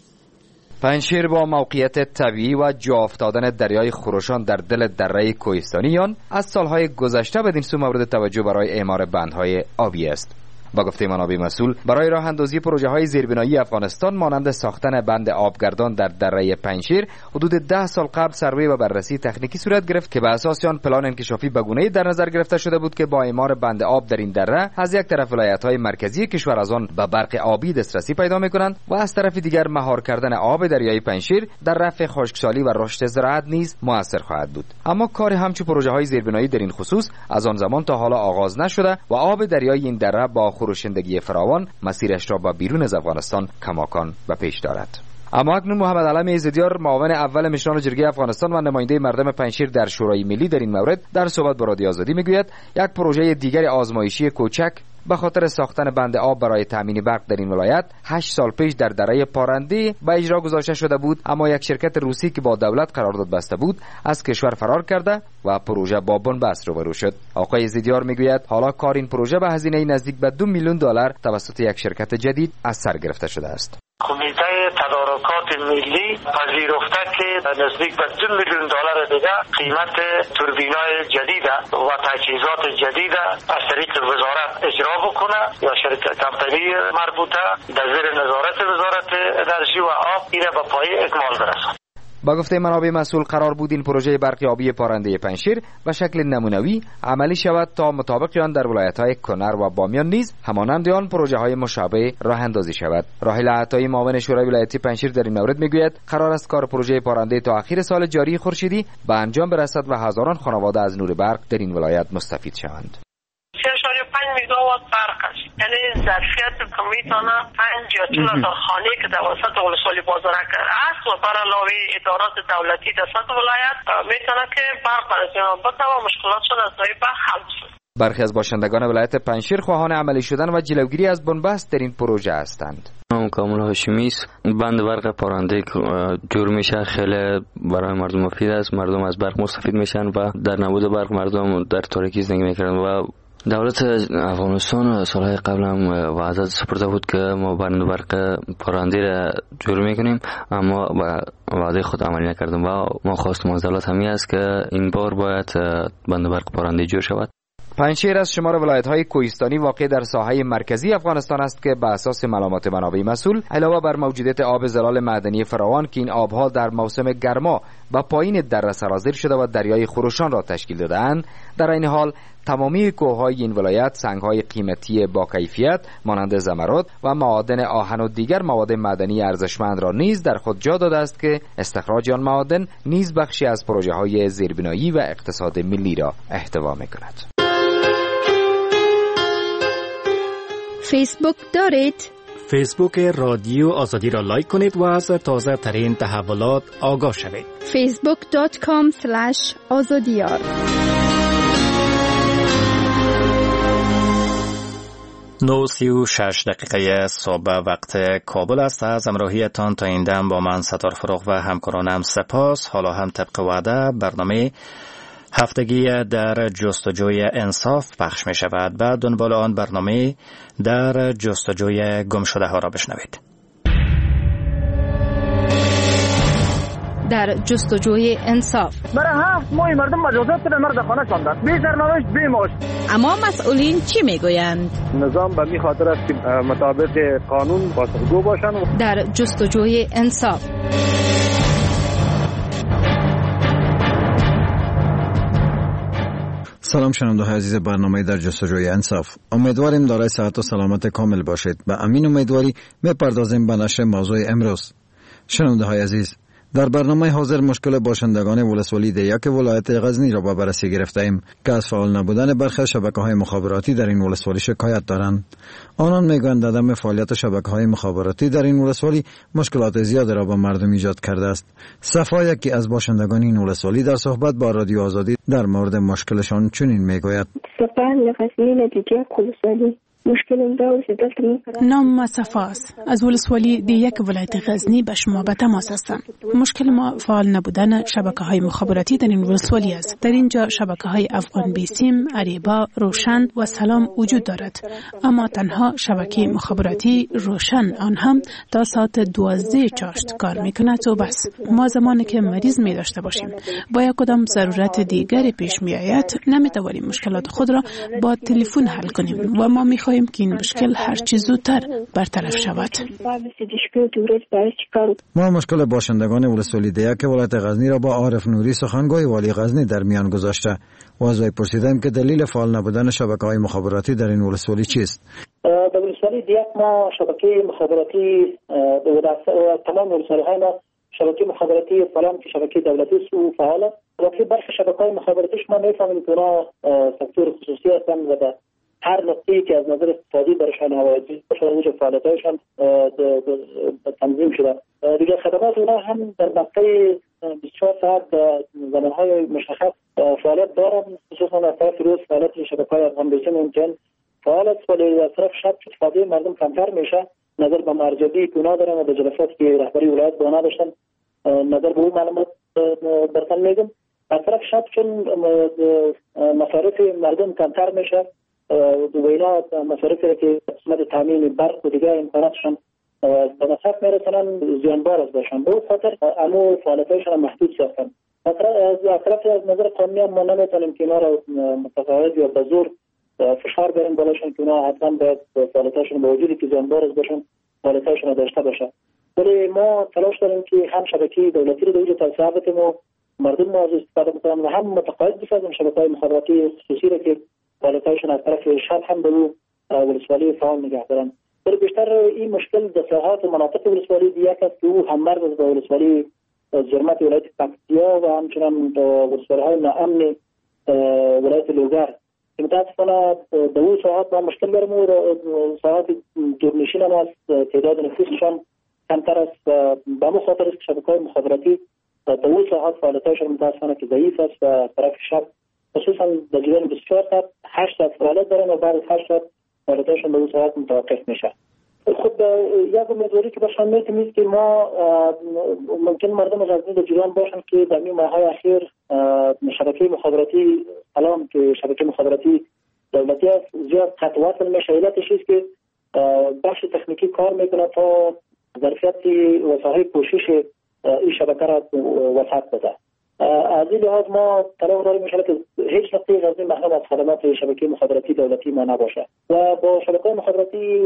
پنجشیر با موقعیت طبیعی و جا افتادن دریای خروشان در دل دره کوهستانیان از سالهای گذشته بدین سو مورد توجه برای اعمار بندهای آبی است. با گفته منابع مسئول برای راه اندازی پروژه های زیربنایی افغانستان مانند ساختن بند آبگردان در دره پنجشیر حدود 10 سال قبل سروی و بررسی تکنیکی صورت گرفت که به اساس آن پلان انکشافی به گونه‌ای در نظر گرفته شده بود که با اعمار بند آب در این دره از یک طرف ولایت‌های مرکزی کشور از آن به برق آبی دسترسی پیدا می‌کنند و از طرف دیگر مهار کردن آب دریای پنجشیر در رفع خشکسالی و رشد زراعت نیز مؤثر خواهد بود. اما کار همچون پروژه‌های زیربنایی در این خصوص از آن زمان تا حالا آغاز نشده و آب دریای این دره با خروشندگی فراوان مسیرش را به بیرون از افغانستان کماکان به پیش دارد. اما اکنون محمد علم عزدیار معاون اول مشران جرگه افغانستان و نماینده مردم پنجشیر در شورای ملی در این مورد در صحبت با رادیو آزادی میگوید یک پروژه دیگر آزمایشی کوچک به خاطر ساختن بند آب برای تامین برق در این ولایت 8 سال پیش در دره پارندی به اجرا گذاشته شده بود، اما یک شرکت روسی که با دولت قرارداد بسته بود از کشور فرار کرده و پروژه با بنبست روبرو شد. آقای زیدیار میگوید حالا کار این پروژه به هزینه نزدیک به $2 میلیون توسط یک شرکت جدید از سر گرفته شده است. کمیته تدارکات ملی پذیرفته که نزدیک به $2 میلیون دیگه قیمت توربینای جدید و تجهیزات جدید از طریق وزارت اجرا بکنه یا شرکت کمپانی مربوطه در زیر نظارت وزارت انرژی و آب ایره به پای اکمال برسد. با گفته منابع مسئول قرار بود این پروژه برق آبی پارنده پنجشیر به شکل نمونوی عملی شود تا مطابق آن در ولایت‌های کنر و بامیان نیز همانند آن پروژه‌های مشابه راه اندازی شود. راحل عطایی معاون شورای ولایتی پنجشیر در این مورد میگوید قرار است کار پروژه پارنده تا آخر سال جاری خورشیدی به انجام برسد و هزاران خانواده از نور برق در این ولایت مستفید شوند. 3.5 مگاوات برق است، یعنی ظرفیت که میتونه 5 یا 40 خانه که توسط ولسوالی بازارک است و بر علاوه ادارات دولتی در سطح ولایت میتونه که برق برسونه و مشکلاتشون از نوع برق حل شد. برخی از باشندگان ولایت پنجشیر خواهان عملی شدن و جلوگیری از بنبست در این پروژه هستند. نام کامل هاشمی است. بند برق پارنده جور میشه، خیلی برای مردم مفید است. مردم از برق مستفید میشن و در نبود برق مردم در تاریکی زندگی میکردن و دولت افغانستان سالهای قبل هم وعده سپرده بود که ما بند برق پارنده را جور میکنیم، اما وعده خود عملی نکردیم و ما خواستیم از دولت همی است که این بار باید بند برق پارنده جور شود. پنجشیر از شمار ولایت‌های کوهستانی واقع در ساحه مرکزی افغانستان است که به اساس معلومات منابع مسئول علاوه بر موجودیت آب زلال معدنی فراوان که این آبها در موسم گرما به پایین دره سرازیر شده و دریای خروشان را تشکیل داده‌اند، در این حال تمامی کوه‌های این ولایت سنگ‌های قیمتی با کیفیت مانند زمرد و معادن آهن و دیگر مواد معدنی ارزشمند را نیز در خود جا داده است که استخراج آن معادن نیز بخشی از پروژه‌های زیربنایی و اقتصاد ملی را احتوا می‌کند. فیسبوک دارید؟ فیسبوک رادیو آزادی را لایک کنید و از تازه ترین تحولات آگاه شوید. facebook.com/azadiyar 9:36 دقیقه صبح وقت کابل است. از همراهیتان تا این دم با من ستار فروغ و همکارانم سپاس. حالا هم طبق وعده برنامه هفتگی در جستجوی انصاف پخش می شود. بعد دنبال آن برنامه در جستجوی گمشده ها را بشنوید. در جستجوی انصاف برای 7 ماه مردم مجازات در مرد خانه شاندن، بی سرنوشت بی معاش. اما مسئولین چی میگویند؟ نظام به می خاطر است که مطابق قانون پاسخگو باشند. در جستجوی انصاف سلام شنونده های عزیز برنامه در جستجوی انصاف. امیدواریم دارای صحت و سلامت کامل باشید. به امین امیدواری میپردازیم به نشر موضوع امروز. شنونده های عزیز، در برنامه حاضر مشکل باشندگان ولسوالی دیک ولایت غزنی را به بررسی گرفته ایم که از فعال نبودن برخی شبکه‌های مخابراتی در این ولسوالی شکایت دارند. آنان میگویند عدم فعالیت شبکه‌های مخابراتی در این ولسوالی مشکلات زیادی را به مردم ایجاد کرده است. صفا یکی از باشندگان این ولسوالی در صحبت با رادیو آزادی در مورد مشکلشان چنین میگوید: نام صفا است. از ولسوالی دیک ولایت غزنی به شما به تماس هستم. مشکل ما فعال نبودن شبکه‌های مخابراتی در این ولسوالی است. در اینجا شبکه‌های افغان بیسیم، اریبا، روشن و سلام وجود دارد، اما تنها شبکه مخابراتی روشن آن هم تا ساعت 12 چاشت کار می‌کند و بس. ما زمانی که مریض می داشته باشیم با یک کدام ضرورت دیگری پیش می‌آید نمی‌توانیم مشکلات خود را با تلفن حل کنیم و ما می‌خواهیم که این مشکل هر چه زودتر برطرف شود. ما مشکل باشندگان ولسوالی دیک ولایت غزنی را با عارف نوری سخنگوی والی غزنی در میان گذاشته و از وی پرسیدم که دلیل فعال نبودن شبکه‌های مخابراتی در این ولسوالی چیست؟ در ولسوالی دیک ما شبکه مخابراتی تمام ولسوالی‌های ما شبکه مخابراتی فعال که شبکه دولتی و فعال است. وقتی برخی شبکه‌های مخابراتیش ما می‌فهمیم که اونا سکتور خصوصی هستند و هر نقطه‌ای که از نظر اقتصادی برشان حوادث شده فعالیت‌هایشان تنظیم شده. دیگر خدمات اونا هم در مقطع 24 ساعت زمان‌های مشخص فعالیت دارند، خصوصا از طرف روز فعالیت شبکه‌های افغان بیسیم ممکن فعال است، ولی از طرف شب استفاده مردم کمتر میشه. نظر به مرجعی که اونا دارن و به جلساتی که رهبری ولایت با اونا داشتن نظر به اون معلومات برتن میگم. از طرف شب چون مصارف مردم کمتر میشه و اینا مصارفی که قسمت تامین برق و دیگر امکاناتشان به مصرف میرسنن زیانبار است باشن، به اون خاطر امو فعالیتایشان محدود ساختن. از طرف از نظر قانونی هم ما نمیتونیم که اینا را متقاعد یا به زور فشار بریم بالاشون که اینا حتما باید فعالیتایشان با وجودی که زیانبار است باشن فعالیتایشان داشته باشه. ولی ما تلاش داریم که هم شبکه دولتی رو به وجود توسعه بدیم و مردم ما از استفاده بکنن و هم متقاعد بسازیم شبکه‌های مخابراتی خصوصی رو که فعالیت‌هایشون از طرف شهر هم به ولسوالی فعال نگه دارن. ولی بیشتر این مشکل در ساحات مناطق ولسوالی دیگه است که او هم مرز با ولسوالی زرمت ولایت پکتیا و همچنان ولسوالی‌های ناامن ولایت لوگر که متاسفانه در اون ساحات ما مشکل داریم و ساحات دورنشین هم از تعداد نفوسشان کمتر است. به همون خاطر است که شبکه‌های مخابراتی در اون ساحات فعالیت‌هایشان متاسفانه که ضعیف است و طرف شب خصوصا در جریان 24 ساعت 8 ساعت فعالیت دارن و بعد از 8 ساعت فعالیت‌هاشون به اون ساعت متوقف میشه. خب یک امیدواری که باشن میتونید که ما ممکن مردم از در جریان باشن که در این ماه‌های اخیر شبکه مخابراتی الان که شبکه مخابراتی دولتی است زیاد قطع وصل میشه. علتش است که بخش تکنیکی کار میکنه تا ظرفیت وسایل پوشش این شبکه را وسعت بده. از این لحاظ ما تلاش داریم میشه که هیچ نقطه غزنی محروم از خدمات شبکه مخابراتی دولتی ما نباشه و با شبکه مخابراتی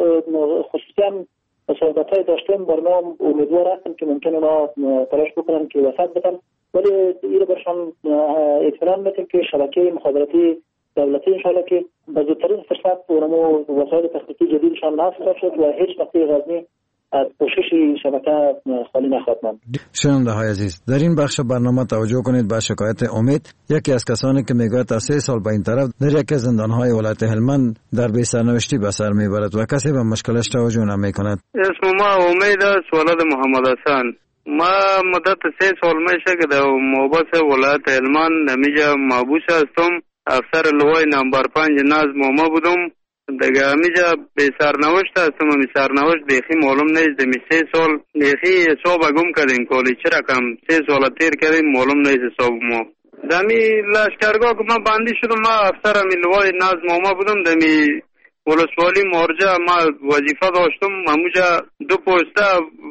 خصوصا صحبت‌های داشتیم بر ما امیدوار هستیم که ممکنه اونا تلاش بکنن که وسعت بدن، ولی این رو برشان اطمینان میدیم که شبکه مخابراتی دولتی انشاءالله که به زودترین فرصت اونمو وسایل تکنیکی جدیدشان نصب شد و هیچ نقطه غزنی از پوشش شبکه خالی نخواهد ماند. شنونده های عزیز، در این بخش برنامه توجه کنید به شکایت امید، یکی از کسانی که میگوید تا 3 سال به این طرف در یکی از زندانهای ولایت هلمند در بی سرنوشتی به سر میبرد و کسی به مشکلش توجه نمیکند. اسم ما امید است، ولد محمد حسن. ما مدت 3 سال میشه که در موبس ولایت هلمند نمیجا محبوس هستم. افسر لوای نمبر 5 نظم ما بودم. دیگه همیجا به سرنوشت هستم. همی سرنوشت بیخی معلوم نیست. دمی 3 سال بیخی حساب گم کردیم کالی چه رقم 3 سال تیر کردیم معلوم نیست حساب ما. دمی لشکرگاه که من بندی شدم، ما افسر همی لوای نظم ما بودم. دمی ولسوالی مرجع ما وظیفه داشتم. هموجا 2 پوسته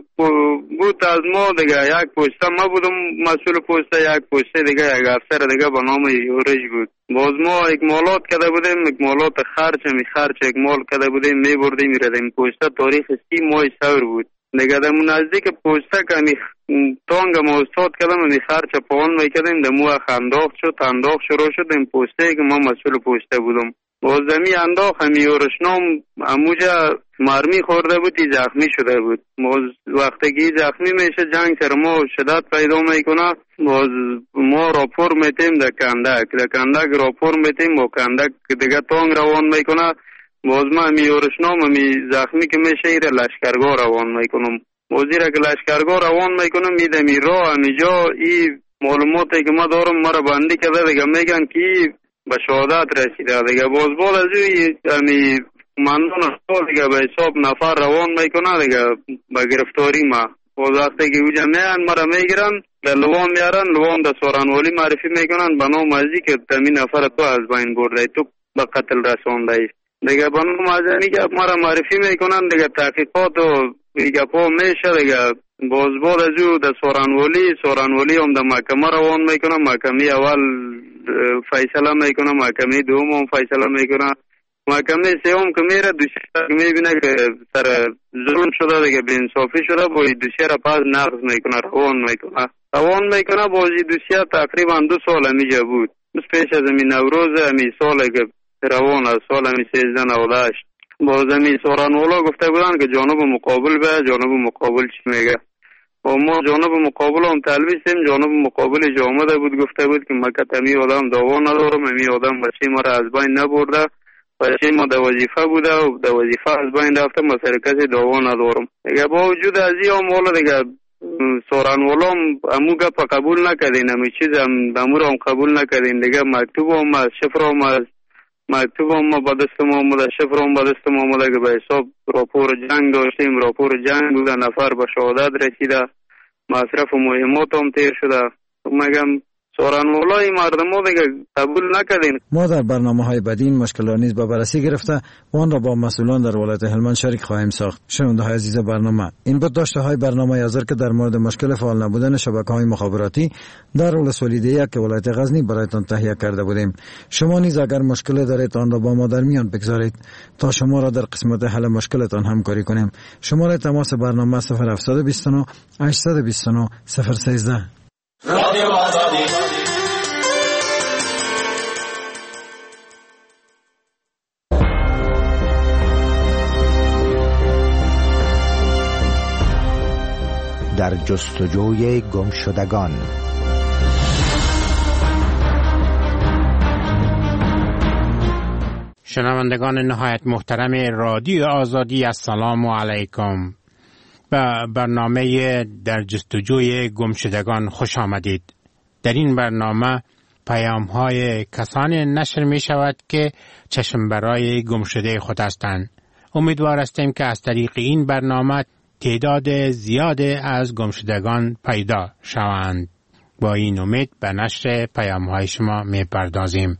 بود از ما دیگه. یک پوسته ما بودم مسئول پوسته، یک پوسته دیگه یک افسر دیگه به نام یورش بود. باز ما اکمالات کرده بودیم، اکمالات خرچ اکمال کرده بودیم، می بردیم میردیم. پوسته تاریخ 30 ماه سور بود دیگه. در نزدیک پوسته که می تانگ ما استاد کردم می خرچ پاون میکردیم. در مو انداخت شد، انداخت شروع شد این پوسته که ما مسئول پوسته بودم. باز دمی انداخت همی یورشنام اموجا مرمی خورده بود، زخمی شده بود. باز وقتی که زخمی میشه جنگ سر ما شدت پیدا میکنه. باز ما راپور میتیم در کندک راپور میتیم با کندک دیگه تانگ روان میکنه. باز ما همی یورشنام همی زخمی که میشه ایره لشکرگاه روان میکنم. باز ایره که لشکرگاه روان میکنم میدمی راه همی جا ای معلوماتی که ما دارم مرا بندی کرده دیگه میگن که به شهادت رسیده دیگه. باز از همی مندون اصول دیگه به حساب نفر روان میکنه دیگه به گرفتاری ما. باز وقتی که اوجا میان مرا میگیرن در لوام میارن، لوام در سورانوالی معرفی میکنن به نام ازی که تمی نفر تو از بین برده، تو به قتل رسانده ای دیگه. به نام ازی که مرا معرفی میکنن دیگه. تحقیقات و دیگه پا میشه دیگه. باز از او در سورانوالی هم در محکمه روان میکنه. محکمه اول فیصله میکنه، محکمه دوم هم فیصله میکنه، محکمه سوم که میره دوشیره میبینه که سر ظلم شده دیگه، به انصافی شده، با دوشیره پس نقض میکنه، روان میکنه. بازی دوشیره تقریبا 2 سال همیجا بود. بس پیش از همی نوروز همی سال که روان از سال همی 1398 باز همی سورانوالا گفته بودن که جانب مقابل به جانب مقابل چی میگه. و ما جانب مقابل هم تلویسیم، جانب مقابل جامده بود گفته بود که مکت همی آدم داوا ندارم، همی آدم بچه ما را از بین نبرده، بچه ما در وظیفه بوده و در وظیفه از بین رفته، ما سر کسی داوا ندارم دیگه. با وجود از این هم والا دیگه سورانوالا هم امو گپ قبول نکردین، همی چیز هم امو را هم قبول نکردین دیگه. مکتوب هم از شفر هم از مکتوب هم به دست ما آمده، شفر هم به دست ما آمده که به حساب راپور جنگ داشتیم. راپور جنگ بوده، نفر به شهادت رسیده، مصرف مهمات هم تیر شده. مگم سورانمولای مردمو دیگه قبول نکردین. ما در برنامه‌های بعدی این مشکل را نیز به بررسی گرفته و آن را با مسئولان در ولایت هلمند شریک خواهیم ساخت. شنونده‌های عزیز برنامه، این بود داشته‌های برنامه یازر که در مورد مشکل فعال نبودن شبکه‌های مخابراتی در ولسوالی دیگ که ولایت غزنی برایتان تهیه کرده بودیم. شما نیز اگر مشکل دارید آن را با ما در میان بگذارید تا شما را در قسمت حل مشکلتان همکاری کنیم. شماره تماس برنامه 0729 829 013. رادیو آزادی. در جستجوی گمشدگان. شنوندگان نهایت محترم رادیو آزادی، السلام علیکم. به برنامه در جستجوی گمشدگان خوش آمدید. در این برنامه پیام‌های کسانی نشر می شود که چشم برای گمشده خود هستند. امیدوار هستیم که از طریق این برنامه تعداد زیاد از گمشدگان پیدا شوند. با این امید به نشر پیام‌های شما می پردازیم.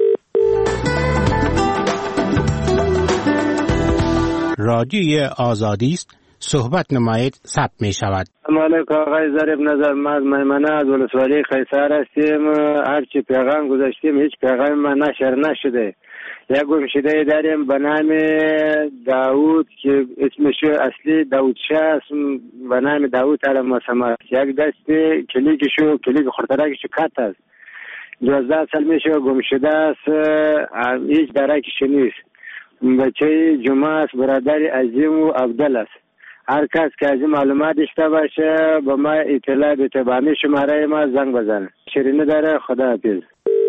رادیوی آزادی است. صحبت نمایید ثبت می شود. مالک آقای ظریف نظر من میمنه از ولسوالی قیصر هستیم. هرچی پیغام گذاشتیم هیچ پیغام ما نشر نشده. یک گمشده داریم به نام داوود که اسمش اصلی داوود شاه است، به نام داوود علم‌السماء. یک دست کلیک خورترکش کات است. 12 سال میشه گمشده است، هیچ درکش نیست. بچه جمعه است، برادر عظیم و عبدال است. هر کس که از این معلومات داشته باشه با ما اطلاع بده، با همین شماره ما زنگ بزنه. شیرینی داره. خدا حافظ.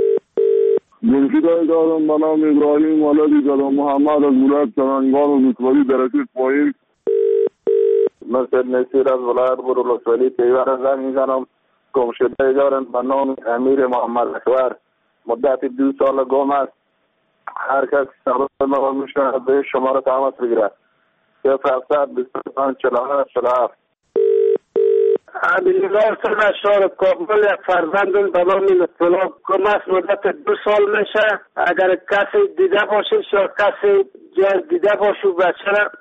گمشده دارم به نام ابراهیم ولد جلال محمد از ولایت سمنگان و ولسوالی درجه پایین. من سید نصیر از ولایت ولسوالی پیوار زنگ میزنم. گمشده دارم به نام امیر محمد اکبر، مدت 2 سال گم است. هر کس سبب ما میشه به شماره تماس بگیره. 07254847. عبدالله سرمشار کابل یک فرزند به نام لطفالله گم است، مدت 2 سال میشه. اگر کسی دیده باشه یا کسی دیده باشه بچه را.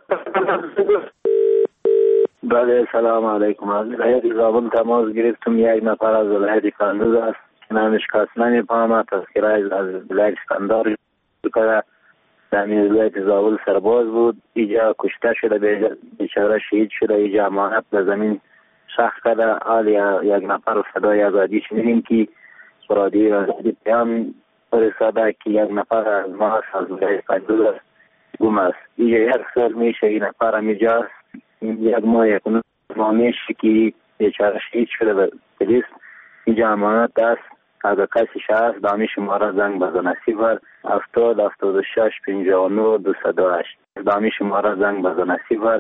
بله سلام علیکم. از ولایت زابل تماس گرفتم. یک نفر از ولایت کندوز است که نامش کس نمیفهمد. تذکره از ولایت اسکندر کرده. در ولایت زابل سرباز بود، اینجا کشته شده، بیچاره شهید شده. اینجا امانت به زمین شخص کرده. حال یک نفر صدای آزادی شنیدیم که رادیوی آزادی پیام فرستاده که یک نفر از ما از ولایت کندوز است گم است. اینجا 1 سال میشه این نفر هم اینجا است. یک ماه میشه که بیچاره شهید شده به پلیس. اینجا امانت است. اگر کسی شخص دامی شماره زنگ بزنه 0-76-59-208. دامی شماره زنگ بزنه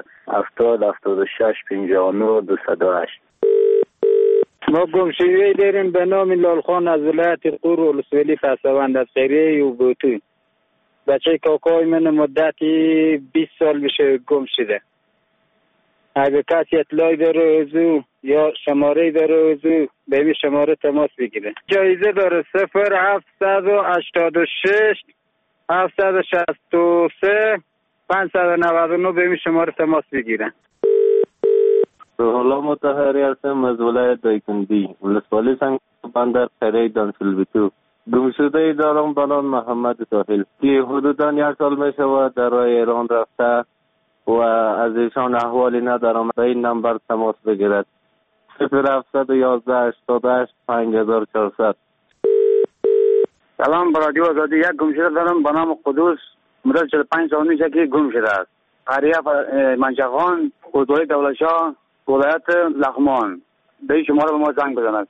0-76-59-208. ما گمشده‌ای داریم به نام لالخان از ولایت قور و ولسوالی فسوند از خیریه و بوتو. بچه کاکای من مدتی 20 سال میشه گم شده. اگر کسی اطلاعی داره ازو یا شماره داره ازو به این شماره تماس بگیره. جایزه داره 0-786 763 599 به این شماره تماس بگیره. حالا متحری هستم از ولایت دایکندی، ولسوالی سنگ بندر خیره دانسلبیتو. گمشده دارم به نام محمد ساحل که حدوداً 1 سال میشه و در راه ایران رفته و از ایشان احوالی ندارم. به این نمبر تماس بگیرد 0-711-88-5400. سلام برادیو آزادی. یک گمشده دارم به نام قدوس، مدت 45 سال میشه که گم شده است. قریه منشخان، خودوی دولتشاه، ولایت لغمان. به این شماره به ما زنگ بزنند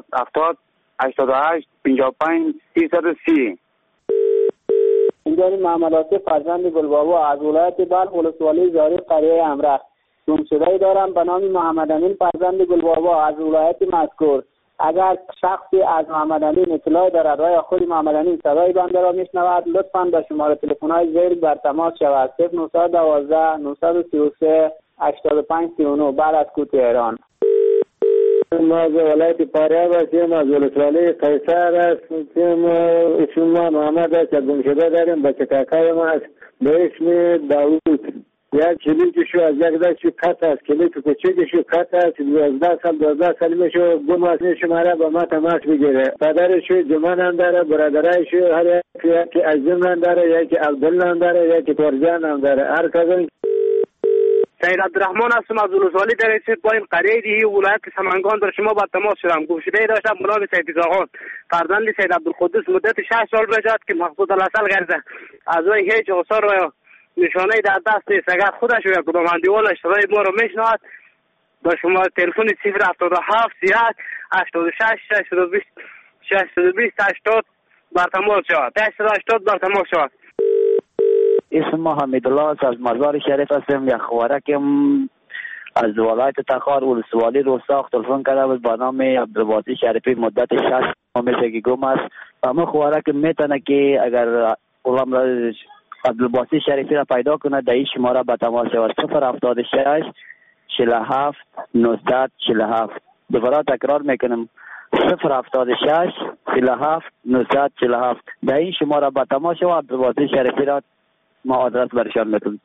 0-70-88-55-330. اینجا محمد آصف فرزند گلبابا از ولایت بلخ ولسوالی زاری قریه امرخ. گمشده‌ای دارم به نام محمد امین فرزند گلبابا از ولایت مذکور. اگر شخصی از محمد امین اطلاع دارد و یا خود محمد امین صدای بنده را میشنود لطفاً به شماره تلفن‌های زیر بر تماس شود 0912 933 8539 بعد از کوت ایران. ما از ولایت فاریاب هستیم، از ولسوالی قیصر هستیم. اسم ما محمد است، گم شده داریم. بچه کاکای ما است به اسم داوود. یک کلیکشو از یک دستی قط است، کلیک کوچکشو قط است. 12 سال میشه گم است. شماره با ما تماس بگیره. پدرشو جمان هم داره، برادرایشو هر یکی عزیز هم داره، یکی عبدالله هم داره، یکی فرجان هم داره. هر کدوم سید عبدالرحمن هستم از ولسوالی در ایسید با این قریه دیهی ولایت سمنگان در شما با تماس شدم. گمشده داشتم منام سید زاغان فرزند سید عبدالقدوس مدت 6 سال رجعت که مقصود الاصل گرده. از وی هیچ آثار و نشانه در دست نیست. اگر خودش یا کدام اندیوالش رای ما رو میشنواد با شما تلفن 077 31 86 620 80 بر تماس شود. 880 بر تماس شود. اسم ما حمیدالله است، از مزار شریف هستم. یک خوارکم از ولایت تخار ولسوالی روساخ تلفن کرده بود با نام عبدالباسی شریفی مدت 6 ماه میشه که گم است. اما خوارک میتونه که اگر غلام عبدالباسی شریفی را پیدا کنه در این شماره به تماس شود. 076 47 947. دوباره تکرار میکنم 076 47 947. در این شماره به تماس شود. عبدالباسی شریفی را ما آدرس برشان میکنم.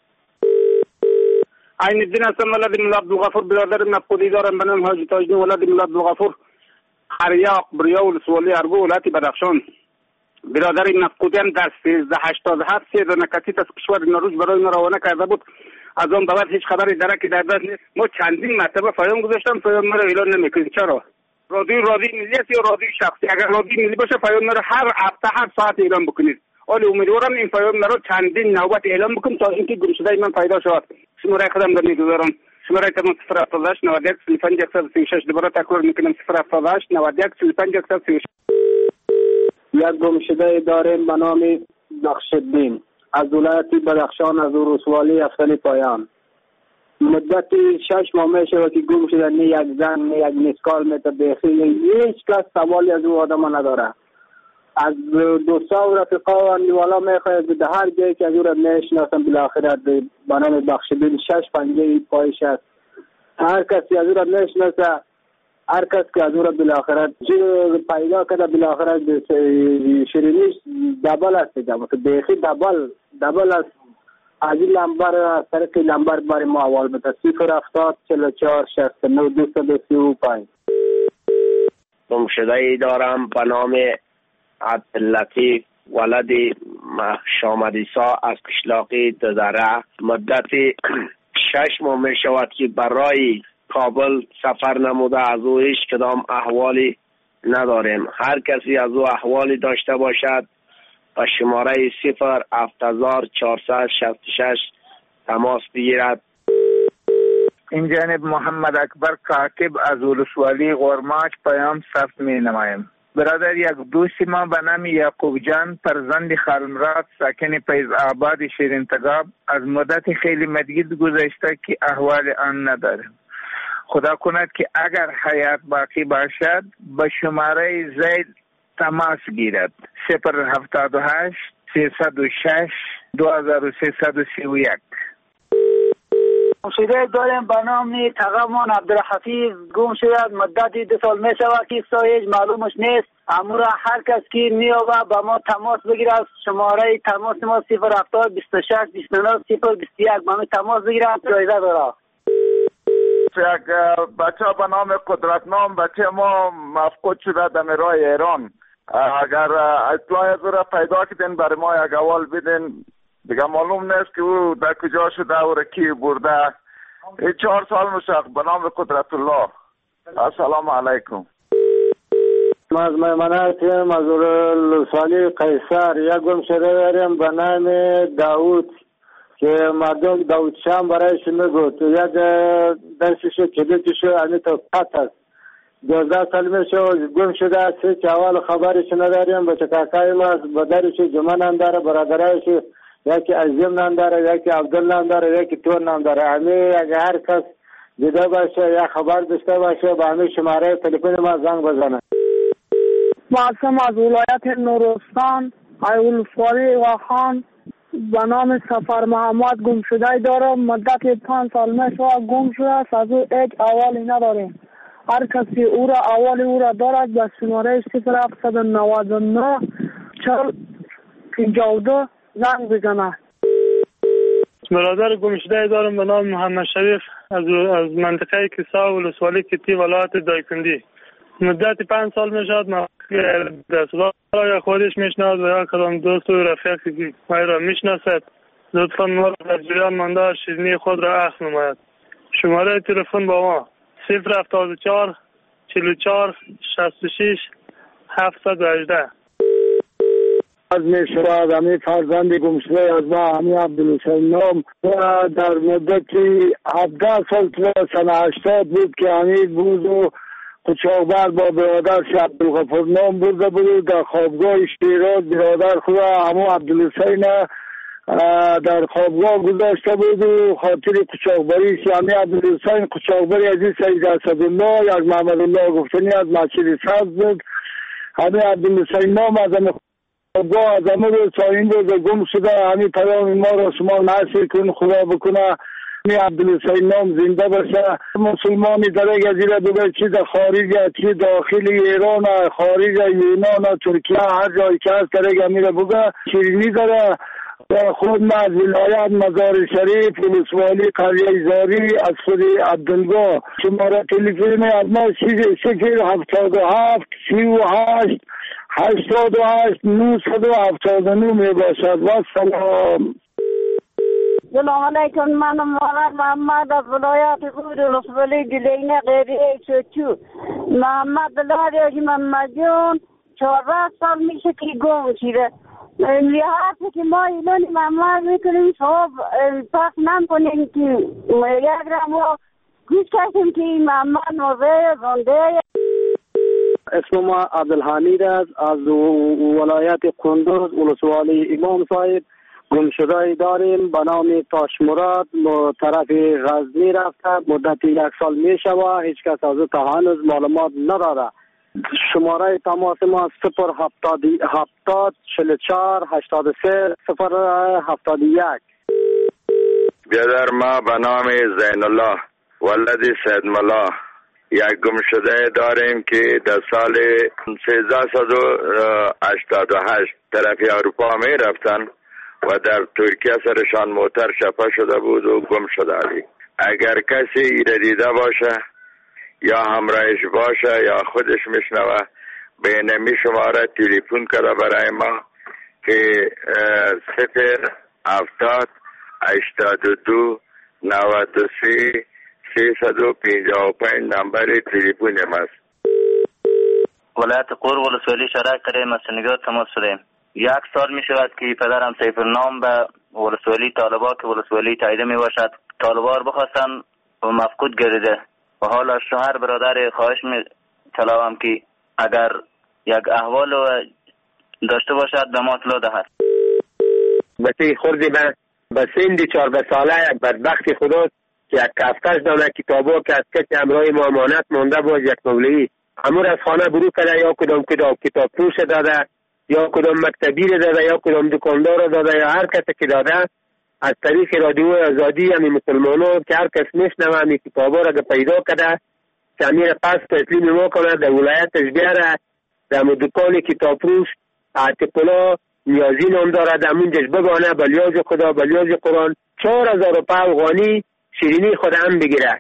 عین الدین هستم، ولد مولا عبدالغفور. برادر نفقودی دارم به نام حاجی تاجدین ولد مولا عبدالغفور، حریاق بریا ولسوالی ارگو ولایت بدخشان. برادر نفقودی هم در 1387 سیر نکتیت از کشور نروژ برای ما روانه کرده بود. از آن بعد هیچ خبری درکی در دست نیست. ما چندین مرتبه پیام گذاشتم، پیام ما رو اعلان نمیکنید. چرا؟ رادیو ملی است یا رادیو شخصی؟ اگر رادیو ملی باشه پیام ما رو هر هفته هر ساعت اعلان بکنید. ولی امیدوارم این پیام ما رو چندین نوبت اعلان بکنم تا اینکه گمشده من پیدا شود. شماره خودم رو میگذارم. شماره تماس 078 91 35 136. دوباره تکرار میکنم 078 91 35 136. یک گمشده داریم به نام نقش‌الدین از ولایت بدخشان، از ولسوالی افسلی پایان. مدت 6 ماه میشه که گم شده. نه یک زن نه یک مسکال میتبخی، هیچ کس سوالی از او آدم نداره. از دوستا و رفقا و اندیوالا میخواید به هر جایی که از او را میشناسم بالاخره به نام بخشدین 6 پنجه پایش است. هر کسی از او را میشناسه، هر کس که از او را بالاخره پیدا کرده بالاخره شیرینیش دبل است دیگه، بیخی دبل است. از این لمبر از طریق لمبر برای ما اول بده 070 44 69 235. گمشده‌ای دارم به نام عبداللطیف ولد شامدیسا از قشلاقی ددره. مدت 6 ماه می شود که برای کابل سفر نموده. از او هیچ کدام احوالی نداریم. هر کسی از او احوالی داشته باشد با شماره 07466 تماس بگیرد. این جانب محمد اکبر کاکب از ولسوالی غورماچ پیام ثبت می نمایم. برادر یک دوست ما به نام یعقوب جان فرزند خالمراد ساکن فیض آباد شیرین تگاب از مدت خیلی مدید گذشته که احوال آن نداره. خدا کند که اگر حیات باقی باشد به شماره زیل تماس گیرد 078 306 2331. گمشده داریم به نام تقامان عبدالحفیظ. گم شده مدت 2 سال می شود که هیچ معلومش نیست. امورا هر کس که می آوه با ما تماس بگیرد. شماره تماس ما 070 26 29 021 با ما تماس بگیرد. جایزه داره. یک بچه به نام قدرتنام بچه ما مفقود شده در راه ایران. اگر اطلاع از را پیدا کردین برای ما یک اول بدین. دیگه معلوم نیست که او در کجا شده و را کی برده. 4 سال میشه به نام قدرت الله. السلام علیکم. ما از میمنه هستیم از ولسوالی قیصر. یک گمشده داریم به نام داوود که مردم داوود شام برایش میگوت. یک دستشو کلیدشو همی تو قط است. 12 سال میشه گم شده است. هیچ اول خبرش نداریم. بچه کاکای ما بدرشو جمان هم داره، برادرایش یکی عزیم نام داره، یکی عبدالله نام داره، یکی تور نام داره. همه اگه هر کس دیده باشه یا خبر داشته باشه با همه شماره تلفن ما زنگ بزنه. ما از ولایت نورستان ولسوالی واخان به نام سفر محمد گم شده دارم. مدت 5 سال میشه گم شده است. از او هیچ احوالی نداریم. هر کسی او را اول او را دارد به شماره 0799 40 52 زنگ بزنه. برادر گمشده دارم به نام محمد شریف از منطقه کیسا ولسوالی کیتی ولایت دایکندی. مدت 5 سال میشد من دستگاه را خودش میشناسد و یا کدام دوست و رفیقی که ما را میشناسد لطفا ما را در جریان مانده شیرینی خود را اخذ نماید. شماره تلفن با ما 074 44 66 718. از می شود همی فرزند گمشده از ما همی عبدالحسین نام و در مدتی 17 سال تو سنه 80 بود که همی بود و قچاقبر با برادرش عبدالغفور نام برده بود در خوابگاه شیراز. برادر خود همو عبدالحسین در خوابگاه گذاشته بود و خاطر قچاقبریش همی عبدالحسین قچاقبری از این سید اسدالله یک محمد الله گفتنی از مسجد سبز بود. همی عبدالحسین نام از خوابگاه از همه روز تا این روز گم شده. همی پیام ما را شما نشر کن خدا بکنه می عبدالحسین نام زنده باشه. مسلمانی در یک جزیره بگه چی در خارج چی داخل ایران خارج یونان ترکیه هر جایی که هست در یک امیره بگه شیرینی داره و خود ما از ولایت مزار شریف ولسوالی قریه زاری از خود عبدالگاه شماره تلفن از ما 077 38 88 979 می باشد. و سلام. سلام علیکم. من مولانا محمد از ولایت بود ولسوالی دلینه غیریه چوچو. محمد لاری محمد جون 14 سال میشه که گم شده. لیحاظی که ما ایلانی محمد میکنیم صحب پاک نم کنیم که یک رمو گوش کشیم که محمد موزه زنده. اسم ما عبدالحمید است از ولایت قندوز ولسوالی امام صاحب. گمشده داریم به نام تاش مراد طرف غزنی رفته مدت 1 سال می شود. هیچ کس از تا هنوز معلومات نداره. شماره تماس ما 070 44 83 071. بیادر ما به نام زین الله ولد سید ملا یک گمشده داریم که در سال 1388 طرف اروپا می رفتن و در ترکیه سرشان موتر شپه شده بود و گم شده علی. اگر کسی ایره دیده باشه یا همراهش باشه یا خودش میشنوه به نمی شماره تلفن کرده برای ما که 070 82 93 355 نمبر تلفن ماست. ولایت قور ولسوالی شهرک کریم از سنگار تماس شدیم. 1 سال می شود که پدرم سیف النام به ولسوالی طالبا که ولسوالی تاییده می باشد طالبا رو بخواستن و مفقود گردیده و حالا شوهر برادر خواهش می طلبم که اگر یک احوال داشته باشد به ما اطلاع دهد. بسی خوردی به سند 14 ساله یک بدبخت خدا که یک کفتش دانه کتابا که از کسی همراه ما امانت مانده باز یک مولوی امور از خانه برو کرده یا کدام کتاب فروش داده یا کدام مکتبی داده یا کدام دکاندار داده یا هر کسی که داده از طریق رادیو آزادی همی مسلمانو که هر کس میشنوه همی کتابا را پیدا کرده که امیر پس تسلیم ما کنه در ولایتش بیاره در دکان کتاب فروش اعتقالا نیازی نام داره در منجش بگانه بلیاز خدا بلیاز قرآن 4000 روپه افغانی شیرینی خود هم بگیره.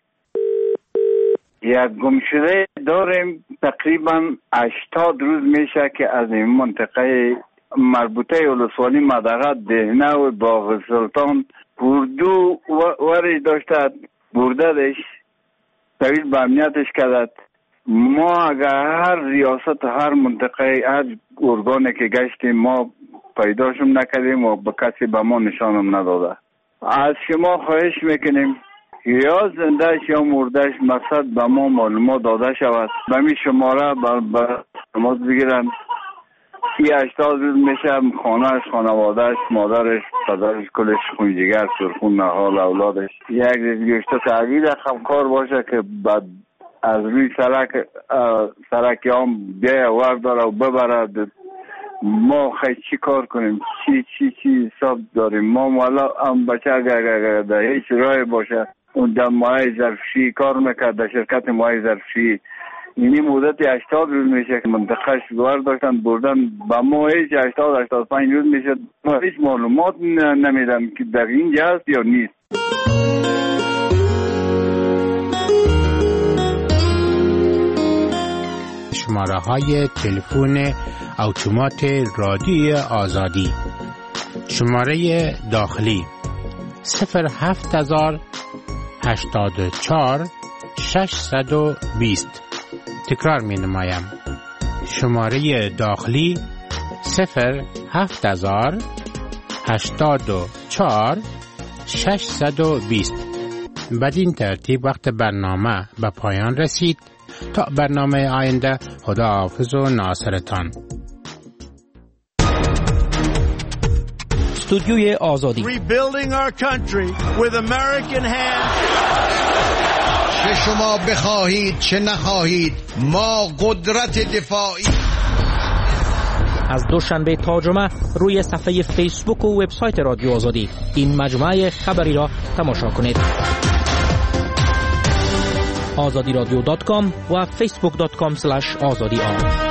یک گمشده داریم تقریبا 80 روز میشه که از این منطقه مربوطه ولسوالی مدغه دهنه و باغ سلطان اردو ورش داشته بردهش طویل به امنیتش کدد. ما اگر هر ریاست هر منطقه هر ارگانه که گشتیم ما پیداشم نکردیم و به کسی به ما نشانم نداده. از شما خواهش میکنیم یا زندهش یا مردهش مقصد به ما معلومات داده شود. به می شماره به تماس بگیرن. 80 روز میشه خانهش خانوادهش مادرش پدرش کلش خونجیگر سرخون نهال اولادش یک گشته تحویل خمکار باشه که بعد از روی سرک هم بیایه ورداره و ببرد. ما خیلی چی کار کنیم چی حساب داریم ما مولا هم بچه اگر در هیچ رای باشه در ماه ظرفشویی کار میکرد در شرکت ماه ظرفشویی. اینی مدت 80 روز میشه که منطقه شگوار داشتن بردن با ما هیچ 80-85 روز میشه. ما هیچ معلومات نمیدن که در اینجا هست یا نیست. شماره های تلفن اتومات رادیوی آزادی: شماره داخلی 07084 620. تکرار می نمایم. شماره داخلی 07084 620. بدین ترتیب وقت برنامه به پایان رسید. تا برنامه آینده، خدا حافظ و ناصرتان. استودیوی آزادی. Rebuilding our country with American hands. چه شما بخواهید چه نخواهید، ما قدرت دفاعی. از دوشنبه تا جمعه روی صفحه فیسبوک و وبسایت رادیو آزادی این مجموعه خبری را تماشا کنید. azadiradio.com و facebook.com/azadi.